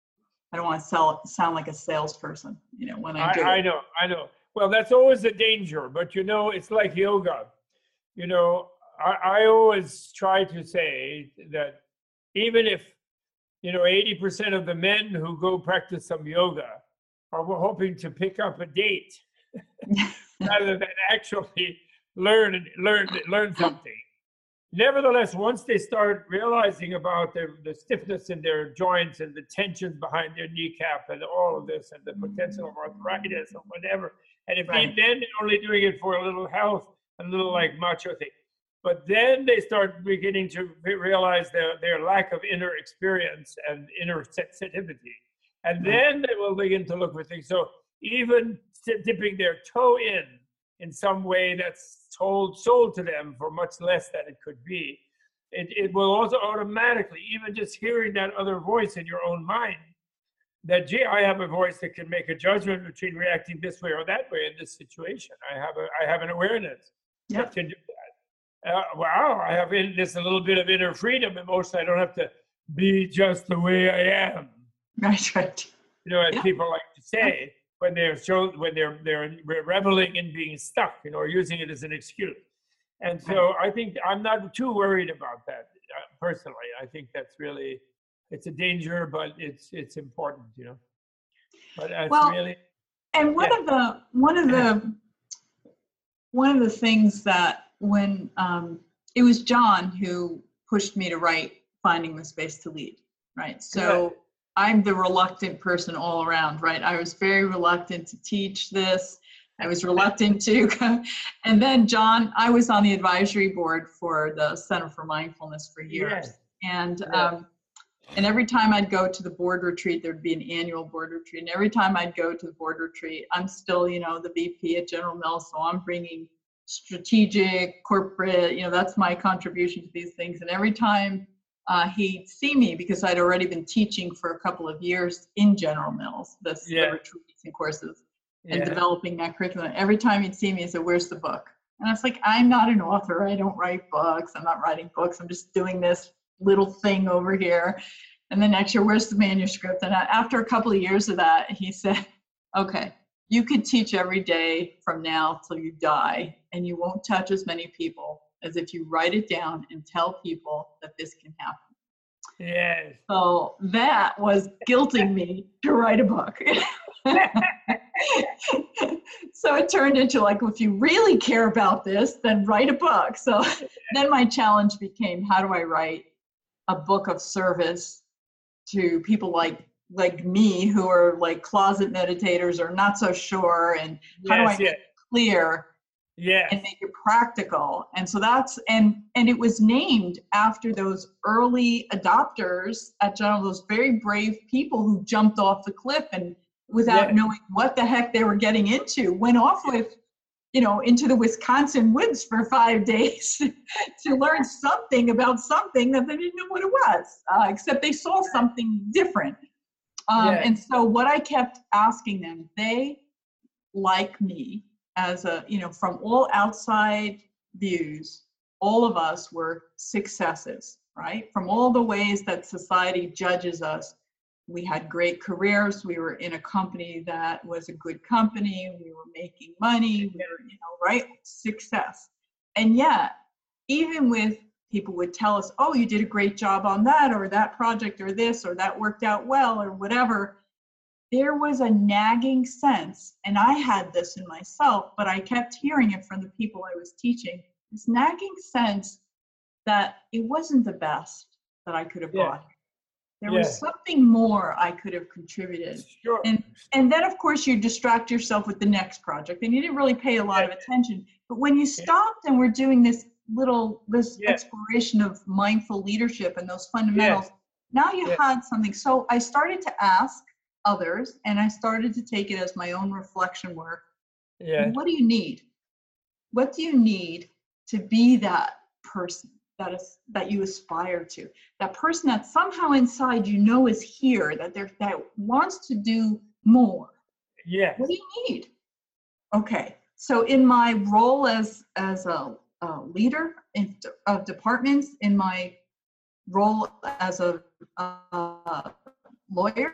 [SPEAKER 3] I don't want to sell, sound like a salesperson, you know, when I do
[SPEAKER 1] I, I
[SPEAKER 3] it.
[SPEAKER 1] know, I know. Well, that's always a danger, but you know, it's like yoga. You know, I, I always try to say that even if, you know, eighty percent of the men who go practice some yoga are hoping to pick up a date rather than actually learn learn learn something. Nevertheless, once they start realizing about the, the stiffness in their joints and the tensions behind their kneecap and all of this and the potential of arthritis or whatever, and if
[SPEAKER 3] Right.
[SPEAKER 1] they then only doing it for a little health, a little like macho thing, but then they start beginning to re- realize their, their lack of inner experience and inner sensitivity. And then they will begin to look for things. So even t- dipping their toe in, in some way that's told, sold to them for much less than it could be, it, it will also automatically, even just hearing that other voice in your own mind, that, gee, I have a voice that can make a judgment between reacting this way or that way in this situation. I have a, I have an awareness
[SPEAKER 3] Yep.
[SPEAKER 1] that can do that. Uh, wow, I have in, this a little bit of inner freedom emotion. I don't have to be just the way I am.
[SPEAKER 3] Right, right.
[SPEAKER 1] You know, as
[SPEAKER 3] Yeah.
[SPEAKER 1] people like to say, when they're show, when they're they're reveling in being stuck, you know, or using it as an excuse. And so I think I'm not too worried about that uh, personally. I think that's really, it's a danger, but it's it's important, you know. But it's
[SPEAKER 3] Well,
[SPEAKER 1] really
[SPEAKER 3] And one
[SPEAKER 1] Yeah.
[SPEAKER 3] of the one of the one of the things that when um, it was John who pushed me to write Finding the Space to Lead, right? So
[SPEAKER 1] Good.
[SPEAKER 3] I'm the reluctant person all around, right? I was very reluctant to teach this. I was reluctant to, and then John, I was on the advisory board for the Center for Mindfulness for years,
[SPEAKER 1] Yes.
[SPEAKER 3] and
[SPEAKER 1] Yes.
[SPEAKER 3] um, and every time I'd go to the board retreat, there'd be an annual board retreat. And every time I'd go to the board retreat, I'm still, you know, the V P at General Mills. So I'm bringing strategic, corporate, you know, that's my contribution to these things. And every time uh, he'd see me, because I'd already been teaching for a couple of years in General Mills, this,
[SPEAKER 1] Yeah.
[SPEAKER 3] the retreats and courses. and
[SPEAKER 1] Yeah.
[SPEAKER 3] developing that curriculum. Every time he'd see me, he said, "Where's the book?" And I was like, "I'm not an author. I don't write books. I'm not writing books. I'm just doing this little thing over here." And the next year, "Where's the manuscript?" And after a couple of years of that, he said, "Okay, you could teach every day from now till you die, and you won't touch as many people as if you write it down and tell people that this can happen."
[SPEAKER 1] Yes.
[SPEAKER 3] So that was guilting me to write a book. So it turned into like, if you really care about this, then write a book. So then my challenge became, how do I write a book of service to people like like me who are like closet meditators or not so sure, and how
[SPEAKER 1] Yes,
[SPEAKER 3] do I make
[SPEAKER 1] yes.
[SPEAKER 3] it clear
[SPEAKER 1] Yes.
[SPEAKER 3] and make it practical? And so that's, and and it was named after those early adopters at General, those very brave people who jumped off the cliff and without
[SPEAKER 1] Yeah.
[SPEAKER 3] knowing what the heck they were getting into, went off with, you know, into the Wisconsin woods for five days to learn something about something that they didn't know what it was, uh, except they saw something different. Um,
[SPEAKER 1] Yeah.
[SPEAKER 3] And so what I kept asking them, they, like me, as a, you know, from all outside views, all of us were successes, right? From all the ways that society judges us, we had great careers. We were in a company that was a good company. We were making money. We were, you know, right? Success. And yet, even with people would tell us, "Oh, you did a great job on that, or that project, or this, or that worked out well, or whatever," there was a nagging sense, and I had this in myself, but I kept hearing it from the people I was teaching, this nagging sense that it wasn't the best that I could have
[SPEAKER 1] Yeah.
[SPEAKER 3] brought. There
[SPEAKER 1] Yeah.
[SPEAKER 3] was something more I could have contributed.
[SPEAKER 1] Sure.
[SPEAKER 3] And and then, of course, you distract yourself with the next project, and you didn't really pay a lot of attention. But when you stopped and we're doing this little, this
[SPEAKER 1] Yeah.
[SPEAKER 3] exploration of mindful leadership and those fundamentals,
[SPEAKER 1] Yes.
[SPEAKER 3] now you
[SPEAKER 1] Yeah.
[SPEAKER 3] had something. So I started to ask others, and I started to take it as my own reflection work.
[SPEAKER 1] Yeah.
[SPEAKER 3] What do you need? What do you need to be that person that is that you aspire to? That person that somehow inside you know is here, that there that wants to do more.
[SPEAKER 1] Yes.
[SPEAKER 3] What do you need? Okay, so in my role as as a, a leader in, of departments, in my role as a, a lawyer,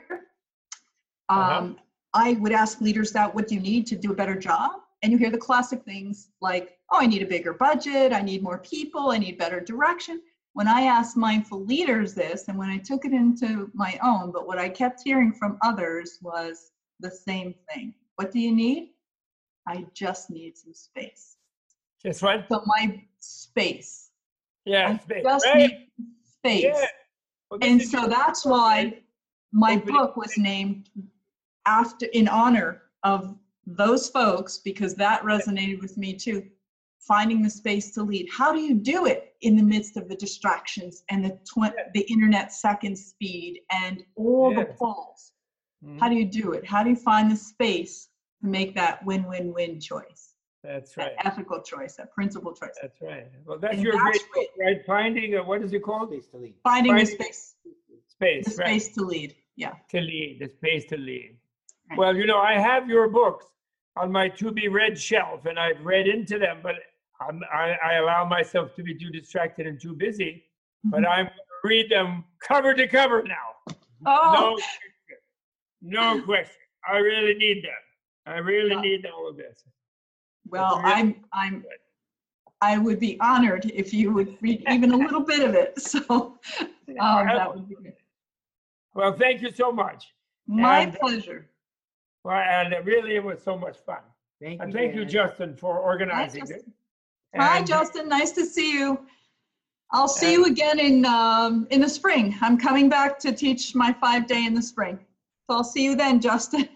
[SPEAKER 3] um,
[SPEAKER 1] Uh-huh.
[SPEAKER 3] I would ask leaders that, what do you need to do a better job? And you hear the classic things like, "Oh, I need a bigger budget, I need more people, I need better direction." When I asked mindful leaders this, and when I took it into my own, but what I kept hearing from others was the same thing. What do you need? I just need some space.
[SPEAKER 1] Just what?
[SPEAKER 3] So my space.
[SPEAKER 1] Yeah.
[SPEAKER 3] I
[SPEAKER 1] Space.
[SPEAKER 3] just
[SPEAKER 1] Right.
[SPEAKER 3] need space.
[SPEAKER 1] Yeah. Well, this
[SPEAKER 3] And
[SPEAKER 1] is
[SPEAKER 3] so
[SPEAKER 1] good.
[SPEAKER 3] that's why my
[SPEAKER 1] Opening
[SPEAKER 3] book was named after, in honor of those folks, because that resonated with me too. Finding the space to lead. How do you do it in the midst of the distractions and the tw- the internet second speed and all the
[SPEAKER 1] Yes.
[SPEAKER 3] pulls?
[SPEAKER 1] Mhm.
[SPEAKER 3] How do you do it? How do you find the space to make that win-win-win choice,
[SPEAKER 1] That's
[SPEAKER 3] that
[SPEAKER 1] right.
[SPEAKER 3] ethical choice, that principle choice?
[SPEAKER 1] That's right. Well, that's
[SPEAKER 3] And
[SPEAKER 1] your
[SPEAKER 3] that's
[SPEAKER 1] great book, right? Finding, uh, what is it called?
[SPEAKER 2] Space to lead.
[SPEAKER 3] Finding the
[SPEAKER 1] Finding-
[SPEAKER 3] space,
[SPEAKER 1] Space,
[SPEAKER 3] the
[SPEAKER 1] right.
[SPEAKER 3] space to lead. Yeah.
[SPEAKER 1] To lead, the space to lead.
[SPEAKER 3] Right.
[SPEAKER 1] Well, you know, I have your books on my to-be-read shelf, and I've read into them, but I'm, I, I allow myself to be too distracted and too busy. But
[SPEAKER 3] Mhm.
[SPEAKER 1] I'm going to read them cover to cover now.
[SPEAKER 3] Oh,
[SPEAKER 1] No question. No question. I really need them. I really
[SPEAKER 3] Yeah.
[SPEAKER 1] need all of this.
[SPEAKER 3] well,
[SPEAKER 1] really
[SPEAKER 3] I'm, I'm,
[SPEAKER 1] good.
[SPEAKER 3] I would be honored if you would read even a little bit of it. So um, that would be good.
[SPEAKER 1] Well, thank you so much.
[SPEAKER 3] My
[SPEAKER 1] And-
[SPEAKER 3] pleasure.
[SPEAKER 1] Well, and it really was so much fun.
[SPEAKER 2] Thank you.
[SPEAKER 1] And thank you,
[SPEAKER 2] Dan.
[SPEAKER 1] Justin, for
[SPEAKER 3] Hi,
[SPEAKER 1] organizing it.
[SPEAKER 3] Justin. Hi,
[SPEAKER 1] And-
[SPEAKER 3] Justin. Nice to see you. I'll see you again in um, in the spring. I'm coming back to teach my five day in the spring. So I'll see you then, Justin.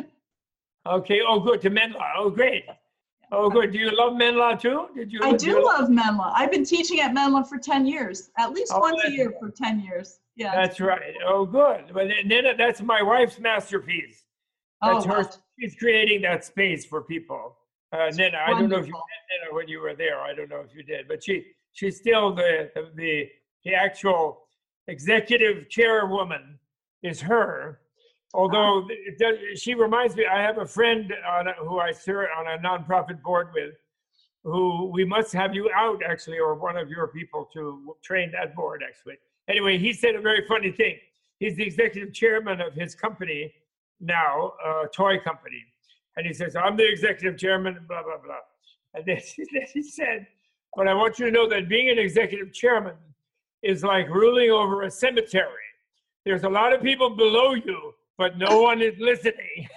[SPEAKER 1] Okay. Oh, good. To Menla. Oh, great. Oh, good. Do you love Menla too? Did you?
[SPEAKER 3] I do
[SPEAKER 1] you
[SPEAKER 3] love Menla. I've been teaching at Menla for ten years, at least
[SPEAKER 1] Oh,
[SPEAKER 3] once a
[SPEAKER 1] that's
[SPEAKER 3] year
[SPEAKER 1] good.
[SPEAKER 3] for ten years. Yeah.
[SPEAKER 1] That's right. Oh, good. But then then that's my wife's masterpiece.
[SPEAKER 3] oh,
[SPEAKER 1] That's her.
[SPEAKER 3] wow.
[SPEAKER 1] She's creating that space for people. Uh, Nina, I don't know if you
[SPEAKER 3] Wonderful.
[SPEAKER 1] met Nina when you were there. I don't know if you did, but she she's still the the the, the actual executive chairwoman is her. Although it does, she reminds me, I have a friend on a, who I serve on a nonprofit board with, who we must have you out actually, or one of your people to train that board actually. Anyway, he said a very funny thing. He's the executive chairman of his company now, a toy company. And he says, I'm the executive chairman, blah, blah, blah. And then he said, but I want you to know that being an executive chairman is like ruling over a cemetery. There's a lot of people below you, but no one is listening.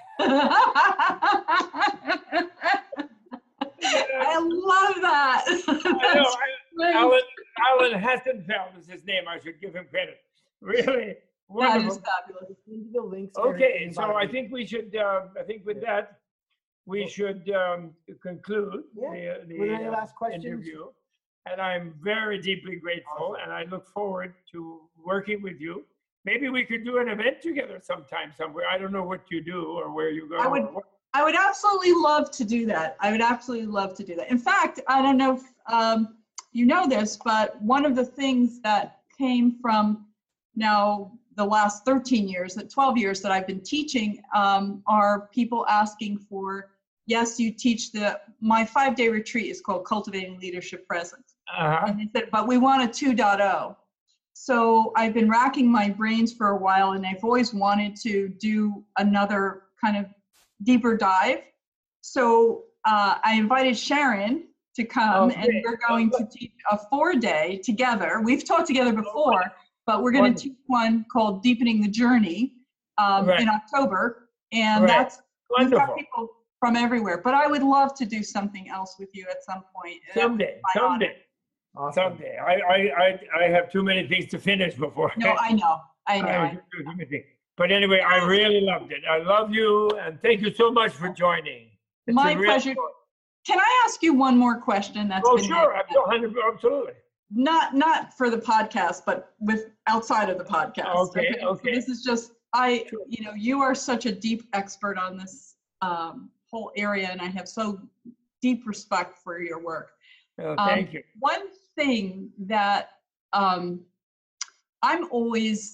[SPEAKER 3] I love that.
[SPEAKER 1] I know. I, Alan, Alan Hassenfeld is his name. I should give him credit. Really wonderful.
[SPEAKER 3] That is fabulous.
[SPEAKER 1] Okay, so I think we should. Uh, I think with that, we should um, conclude
[SPEAKER 4] yeah.
[SPEAKER 1] the, the
[SPEAKER 4] Were there any last
[SPEAKER 1] uh,
[SPEAKER 4] questions?
[SPEAKER 1] interview. And I'm very deeply grateful,
[SPEAKER 4] Awesome.
[SPEAKER 1] and I look forward to working with you. Maybe we could do an event together sometime somewhere. I don't know what you do or where you go.
[SPEAKER 3] I would, I would absolutely love to do that. I would absolutely love to do that. In fact, I don't know if um, you know this, but one of the things that came from now the last thirteen years, the twelve years that I've been teaching, um, are people asking for, yes, you teach the, my five-day retreat is called Cultivating Leadership Presence.
[SPEAKER 1] Uh-huh.
[SPEAKER 3] And they said, but we want a two point oh. So I've been racking my brains for a while, and I've always wanted to do another kind of deeper dive. So uh, I invited Sharon to come,
[SPEAKER 1] Okay.
[SPEAKER 3] and we're going to teach a four-day together. We've taught together before, but we're going to teach one called Deepening the Journey um,
[SPEAKER 1] Right.
[SPEAKER 3] in October, and
[SPEAKER 1] Right.
[SPEAKER 3] that's we've got
[SPEAKER 1] Wonderful.
[SPEAKER 3] people from everywhere. But I would love to do something else with you at some point.
[SPEAKER 1] Someday,
[SPEAKER 3] My honor.
[SPEAKER 1] someday,
[SPEAKER 4] Awesome.
[SPEAKER 1] someday. I, I, I, I have too many things to finish before.
[SPEAKER 3] No, I know, I know.
[SPEAKER 1] I
[SPEAKER 3] I
[SPEAKER 1] have too many things. But anyway, I really loved it. I love you, and thank you so much for joining. It's
[SPEAKER 3] My
[SPEAKER 1] a real
[SPEAKER 3] pleasure.
[SPEAKER 1] joy.
[SPEAKER 3] Can I ask you one more question? That's
[SPEAKER 1] Oh,
[SPEAKER 3] been
[SPEAKER 1] sure. I'm one hundred Absolutely.
[SPEAKER 3] not not for the podcast, but with outside of the podcast.
[SPEAKER 1] Okay,
[SPEAKER 3] So
[SPEAKER 1] okay.
[SPEAKER 3] this is just I.
[SPEAKER 1] Sure.
[SPEAKER 3] You know, you are such a deep expert on this um, whole area, and I have so deep respect for your work.
[SPEAKER 1] Well,
[SPEAKER 3] Um,
[SPEAKER 1] thank you.
[SPEAKER 3] One thing that um, I'm always,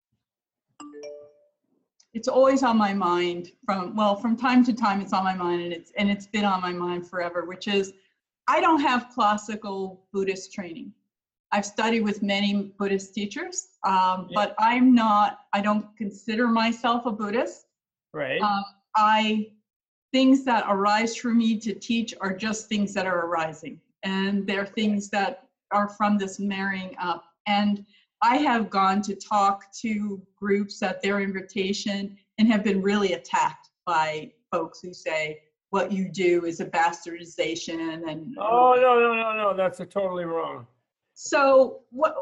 [SPEAKER 3] it's always on my mind from, well, from time to time it's on my mind, and it's, and it's been on my mind forever, which is I don't have classical Buddhist training. I've studied with many Buddhist teachers, um,
[SPEAKER 1] Yeah.
[SPEAKER 3] but I'm not, I don't consider myself a Buddhist.
[SPEAKER 1] Right.
[SPEAKER 3] Um, I, things that arise for me to teach are just things that are arising. And they're things that are from this marrying up. And I have gone to talk to groups at their invitation and have been really attacked by folks who say, what you do is a bastardization. And
[SPEAKER 1] oh, no, no, no, no. That's a totally wrong.
[SPEAKER 3] so what,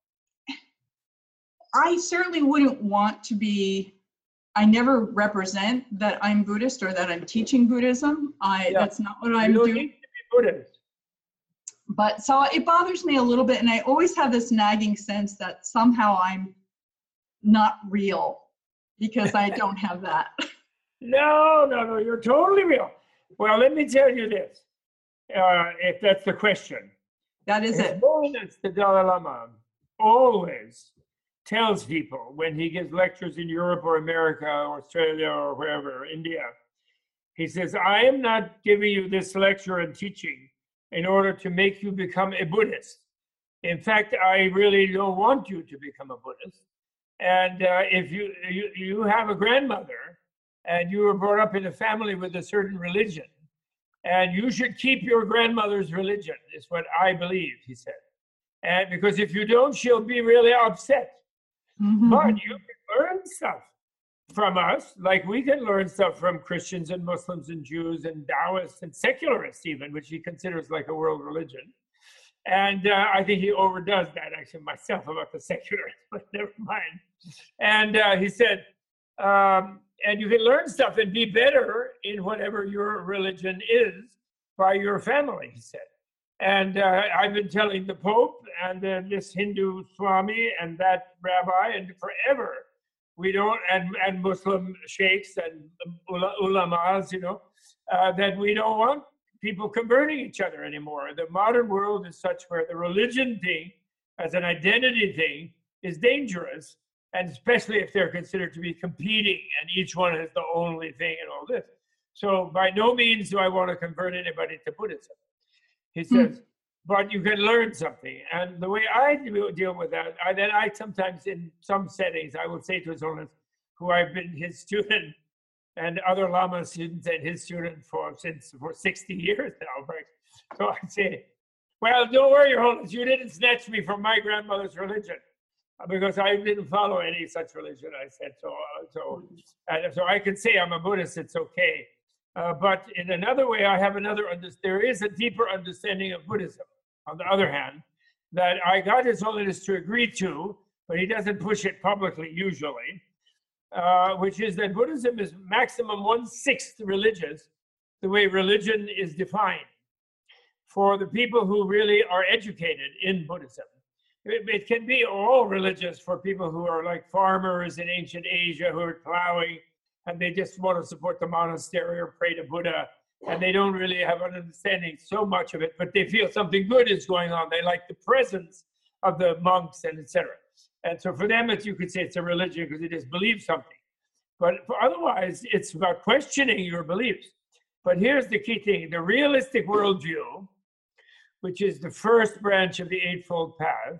[SPEAKER 3] I certainly wouldn't want to be, I never represent that I'm Buddhist or that I'm teaching Buddhism. I
[SPEAKER 1] Yeah.
[SPEAKER 3] That's not what
[SPEAKER 1] You
[SPEAKER 3] I'm
[SPEAKER 1] don't
[SPEAKER 3] doing.
[SPEAKER 1] need to be Buddhist.
[SPEAKER 3] But so it bothers me a little bit, and I always have this nagging sense that somehow I'm not real because I don't have that.
[SPEAKER 1] No, no, no. You're totally real. Well, let me tell you this, uh, if that's the question.
[SPEAKER 3] That is
[SPEAKER 1] His
[SPEAKER 3] it.
[SPEAKER 1] Holiness the Dalai Lama always tells people when he gives lectures in Europe or America or Australia or wherever, India, he says, I am not giving you this lecture and teaching in order to make you become a Buddhist. In fact, I really don't want you to become a Buddhist. And uh, if you, you you have a grandmother and you were brought up in a family with a certain religion, and you should keep your grandmother's religion, is what I believe, he said. And because if you don't, she'll be really upset.
[SPEAKER 3] Mhm.
[SPEAKER 1] But you can learn stuff from us, like we can learn stuff from Christians and Muslims and Jews and Taoists and secularists even, which he considers like a world religion. And uh, I think he overdoes that actually myself about the secularists, but never mind. And uh, he said, um, and you can learn stuff and be better in whatever your religion is by your family, he said. And uh, I've been telling the Pope and uh, this Hindu Swami and that rabbi, and forever, we don't, and, and Muslim sheikhs and ulamas, you know, uh, that we don't want people converting each other anymore. The modern world is such where the religion thing as an identity thing is dangerous, and especially if they're considered to be competing and each one is the only thing and all this. So by no means do I want to convert anybody to Buddhism. He says, mm. but you can learn something. And the way I deal with that, I, then I sometimes in some settings, I will say to His Holiness, who I've been his student and other Lama students and his student for since for sixty years now, right? So I say, well, don't worry, Your Holiness, you didn't snatch me from my grandmother's religion, because I didn't follow any such religion. I said, so, uh, so, and so I can say I'm a Buddhist, it's okay. Uh, but in another way, I have another, under, there is a deeper understanding of Buddhism, on the other hand, that I got His Holiness to agree to, but he doesn't push it publicly usually, uh, which is that Buddhism is maximum one-sixth religious, the way religion is defined, for the people who really are educated in Buddhism. It, it can be all religious for people who are like farmers in ancient Asia who are plowing, and they just want to support the monastery or pray to Buddha, and they don't really have an understanding so much of it, but they feel something good is going on. They like the presence of the monks and et cetera. And so for them, it's, you could say it's a religion because they just believe something. But for otherwise, it's about questioning your beliefs. But here's the key thing. The realistic worldview, which is the first branch of the Eightfold Path,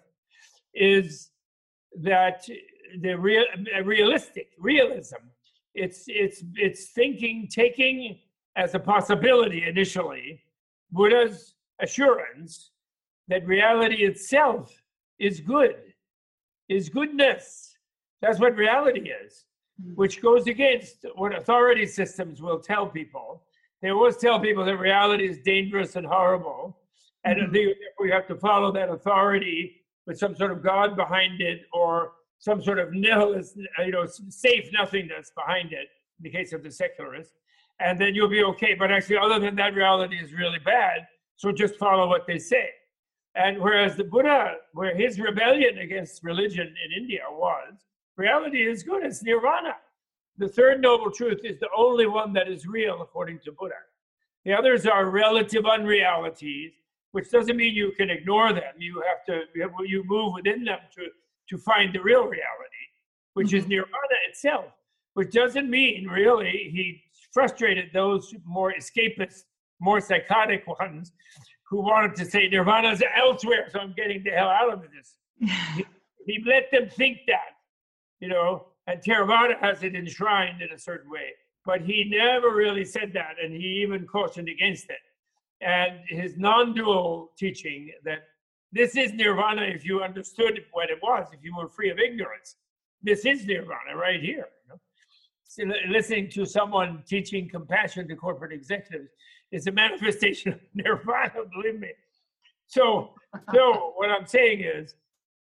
[SPEAKER 1] is that the real, realistic, realism, it's, it's, it's thinking, taking as a possibility initially, Buddha's assurance that reality itself is good, is goodness. That's what reality is, which goes against what authority systems will tell people. They always tell people that reality is dangerous and horrible, and mm-hmm. they, we have to follow that authority with some sort of God behind it, or some sort of nihilist, you know, safe nothingness behind it, in the case of the secularists, and then you'll be okay. But actually, other than that, reality is really bad, so just follow what they say. And whereas the Buddha, where his rebellion against religion in India was, reality is good, it's nirvana. The third noble truth is the only one that is real according to Buddha. The others are relative unrealities, which doesn't mean you can ignore them. You have to, you move within them to, to find the real reality, which mm-hmm. is nirvana itself, which doesn't mean really he frustrated those more escapist, more psychotic ones who wanted to say nirvana's elsewhere, so I'm getting the hell out of this. he, he let them think that, you know, and Theravada has it enshrined in a certain way, but he never really said that, and he even cautioned against it. And his non-dual teaching that this is nirvana if you understood what it was, if you were free of ignorance. This is nirvana right here. You know? So listening to someone teaching compassion to corporate executives is a manifestation of nirvana, believe me. So, so what I'm saying is,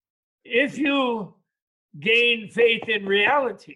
[SPEAKER 1] if you gain faith in reality,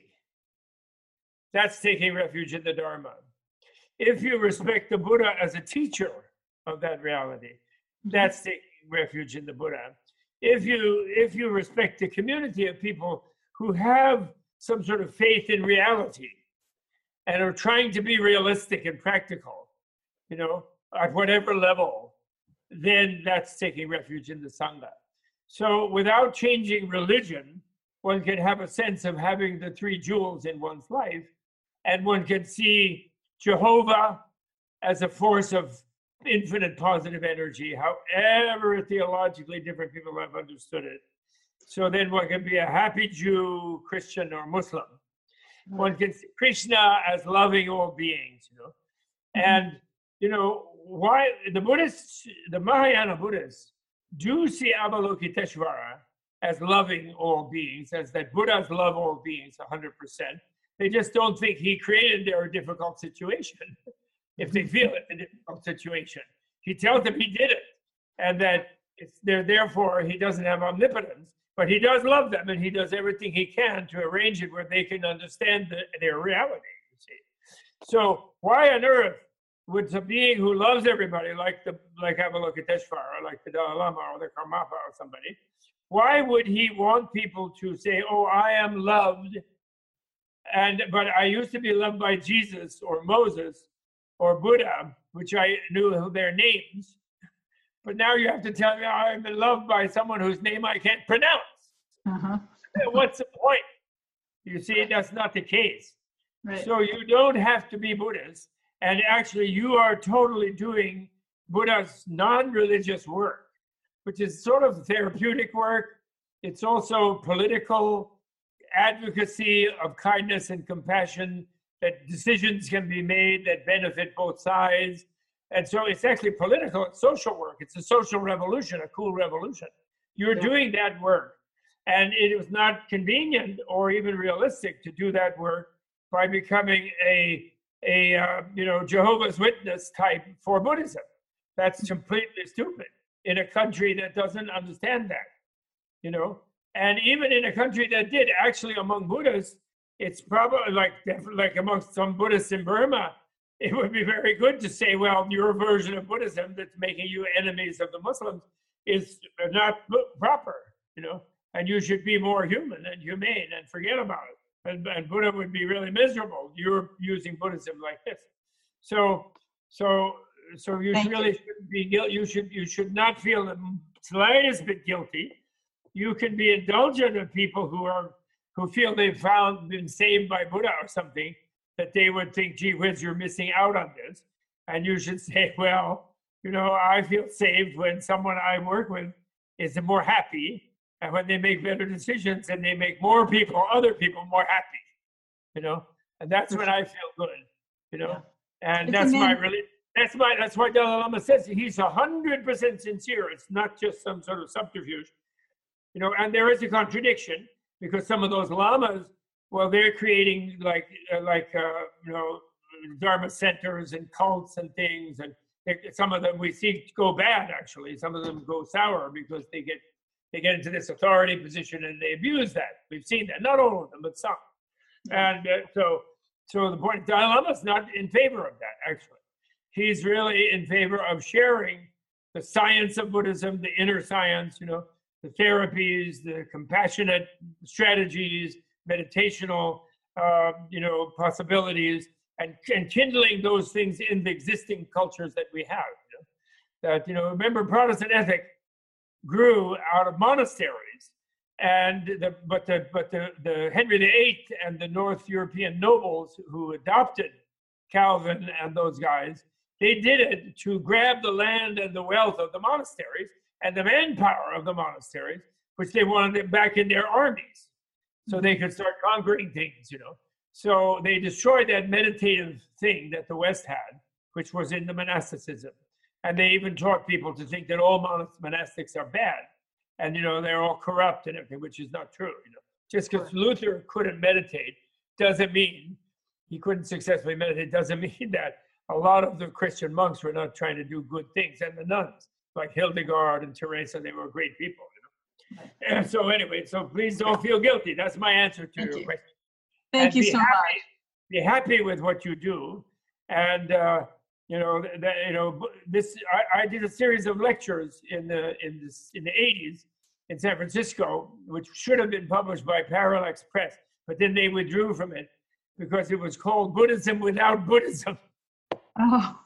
[SPEAKER 1] that's taking refuge in the Dharma. If you respect the Buddha as a teacher of that reality, that's taking refuge in the Buddha. If you if you respect the community of people who have some sort of faith in reality and are trying to be realistic and practical, you know, at whatever level, then that's taking refuge in the Sangha. So without changing religion, one can have a sense of having the three jewels in one's life, and one can see Jehovah as a force of infinite positive energy, however theologically different people have understood it. So then one can be a happy Jew, Christian, or Muslim. One can see Krishna as loving all beings, you know. And, you know, why the Buddhists, the Mahayana Buddhists, do see Avalokiteshvara as loving all beings, as that Buddhas love all beings one hundred percent. They just don't think he created their difficult situation, if they feel it's a difficult situation. He tells them he did it, and that it's there, therefore he doesn't have omnipotence, but he does love them, and he does everything he can to arrange it where they can understand the, their reality, you see. So why on earth would a being who loves everybody, like the like Avalokiteshvara, or like the Dalai Lama, or the Karmapa, or somebody, why would he want people to say, oh, I am loved, and but I used to be loved by Jesus or Moses or Buddha, which I knew their names, but now you have to tell me I'm loved by someone whose name I can't pronounce. Uh-huh. What's the point? You see, that's not the case.
[SPEAKER 3] Right.
[SPEAKER 1] So you don't have to be Buddhist. And actually, you are totally doing Buddha's non-religious work, which is sort of therapeutic work. It's also political advocacy of kindness and compassion, that decisions can be made that benefit both sides. And so it's actually political, it's social work. It's a social revolution, a cool revolution. You're
[SPEAKER 3] Yeah.
[SPEAKER 1] doing that work. And it was not convenient or even realistic to do that work by becoming a, a uh, you know, Jehovah's Witness type for Buddhism. That's completely stupid in a country that doesn't understand that, you know. And even in a country that did, actually among Buddhists, it's probably like, like amongst some Buddhists in Burma, it would be very good to say, well, your version of Buddhism that's making you enemies of the Muslims is not proper, you know, and you should be more human and humane and forget about it. And, and Buddha would be really miserable. You're using Buddhism like this. So, so, so you
[SPEAKER 3] Thank
[SPEAKER 1] really
[SPEAKER 3] you.
[SPEAKER 1] shouldn't be guilty. You should, you should not feel the slightest bit guilty. You can be indulgent of people who are, who feel they've found, been saved by Buddha or something, that they would think, gee whiz, you're missing out on this. And you should say, well, you know, I feel saved when someone I work with is more happy, and when they make better decisions and they make more people, other people more happy, you know, and that's when I feel good, you know, and
[SPEAKER 3] It's
[SPEAKER 1] that's my
[SPEAKER 3] amazing.
[SPEAKER 1] really, that's my, that's why Dalai Lama says he's a hundred percent sincere. It's not just some sort of subterfuge, you know, and there is a contradiction because some of those lamas, well, they're creating like, uh, like, uh, you know, Dharma centers and cults and things. And they, some of them we see go bad, actually. Some of them go sour because they get, they get into this authority position and they abuse that. We've seen that, not all of them, but some. And uh, so, so the point, Dalai Lama's not in favor of that, actually. He's really in favor of sharing the science of Buddhism, the inner science, you know, the therapies, the compassionate strategies, meditational, uh, you know, possibilities, and, and kindling those things in the existing cultures that we have. You know? That, you know, remember, Protestant ethic grew out of monasteries, and the, but the but the, the Henry the Eighth and the North European nobles who adopted Calvin and those guys, they did it to grab the land and the wealth of the monasteries and the manpower of the monasteries, which they wanted back in their armies, so they could start conquering things, you know. So they destroyed that meditative thing that the West had, which was in the monasticism. And they even taught people to think that all monastics are bad. And, you know, they're all corrupt and everything, which is not true, you know. Just because Luther couldn't meditate doesn't mean he couldn't successfully meditate, doesn't mean that a lot of the Christian monks were not trying to do good things. And the nuns, like Hildegard and Teresa, they were great people, you know. And so anyway, so please don't feel guilty. That's my answer to
[SPEAKER 3] Thank
[SPEAKER 1] your
[SPEAKER 3] you.
[SPEAKER 1] question.
[SPEAKER 3] Thank
[SPEAKER 1] And
[SPEAKER 3] you
[SPEAKER 1] be
[SPEAKER 3] so
[SPEAKER 1] happy,
[SPEAKER 3] much.
[SPEAKER 1] Be happy with what you do. And, uh, you know, that, you know, this, I, I did a series of lectures in the, in this, in the eighties in San Francisco, which should have been published by Parallax Press, but then they withdrew from it because it was called Buddhism Without Buddhism.
[SPEAKER 3] Oh,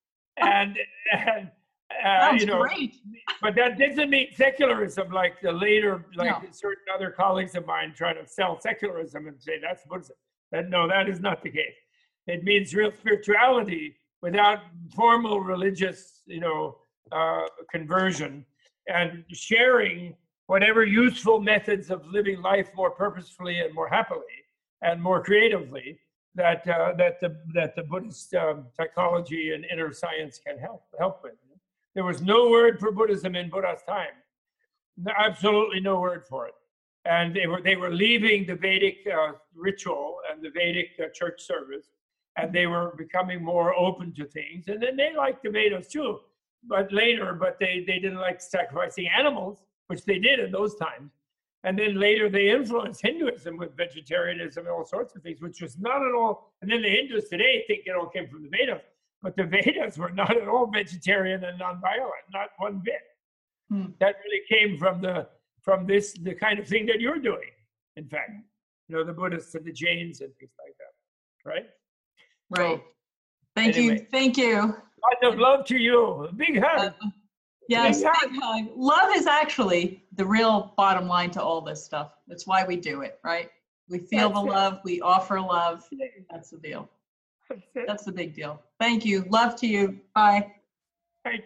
[SPEAKER 1] And, and uh,
[SPEAKER 3] sounds
[SPEAKER 1] you know,
[SPEAKER 3] great.
[SPEAKER 1] but that doesn't mean secularism, like the later, like
[SPEAKER 3] No.
[SPEAKER 1] certain other colleagues of mine try to sell secularism and say that's Buddhism. That, no, that is not the case. It means real spirituality without formal religious, you know, uh, conversion, and sharing whatever useful methods of living life more purposefully and more happily and more creatively that uh, that the that the Buddhist um, psychology and inner science can help help with. There was no word for Buddhism in Buddha's time, no, absolutely no word for it, and they were they were leaving the Vedic uh, ritual and the Vedic uh, church service, and they were becoming more open to things. And then they liked the Vedas too, but later, but they they didn't like sacrificing animals, which they did in those times. And then later they influenced Hinduism with vegetarianism and all sorts of things, which was not at all. And then the Hindus today think it all came from the Vedas, but the Vedas were not at all vegetarian and nonviolent, not one bit.
[SPEAKER 3] Hmm.
[SPEAKER 1] That really came from the from this the kind of thing that you're doing. In fact, you know, the Buddhists and the Jains and things like that, right?
[SPEAKER 3] Right.
[SPEAKER 1] So,
[SPEAKER 3] Thank you.
[SPEAKER 1] anyway.
[SPEAKER 3] Thank you.
[SPEAKER 1] Lots of love to you. A big hug.
[SPEAKER 3] Uh, yes,
[SPEAKER 1] Yeah.
[SPEAKER 3] big hug. Love is actually the real bottom line to all this stuff. That's why we do it, right? We feel
[SPEAKER 1] That's
[SPEAKER 3] the
[SPEAKER 1] it.
[SPEAKER 3] love. We offer love. That's the deal.
[SPEAKER 1] That's it.
[SPEAKER 3] That's the big deal. Thank you. Love to you. Bye.
[SPEAKER 1] Thank you.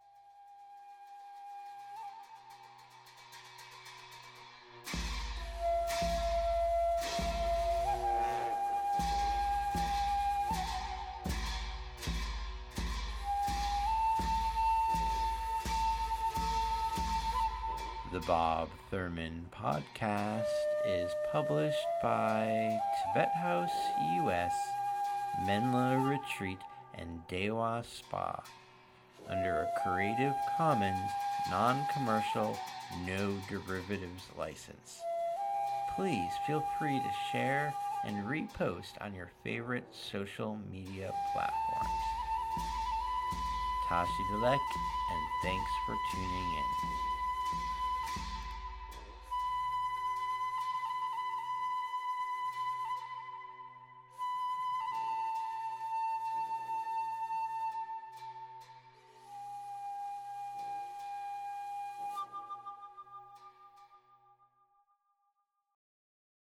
[SPEAKER 2] The Bob Thurman Podcast is published by Tibet House U S, Menla Retreat, and Dewa Spa under a Creative Commons non-commercial, no derivatives license. Please feel free to share and repost on your favorite social media platforms. Tashi Delek, and thanks for tuning in.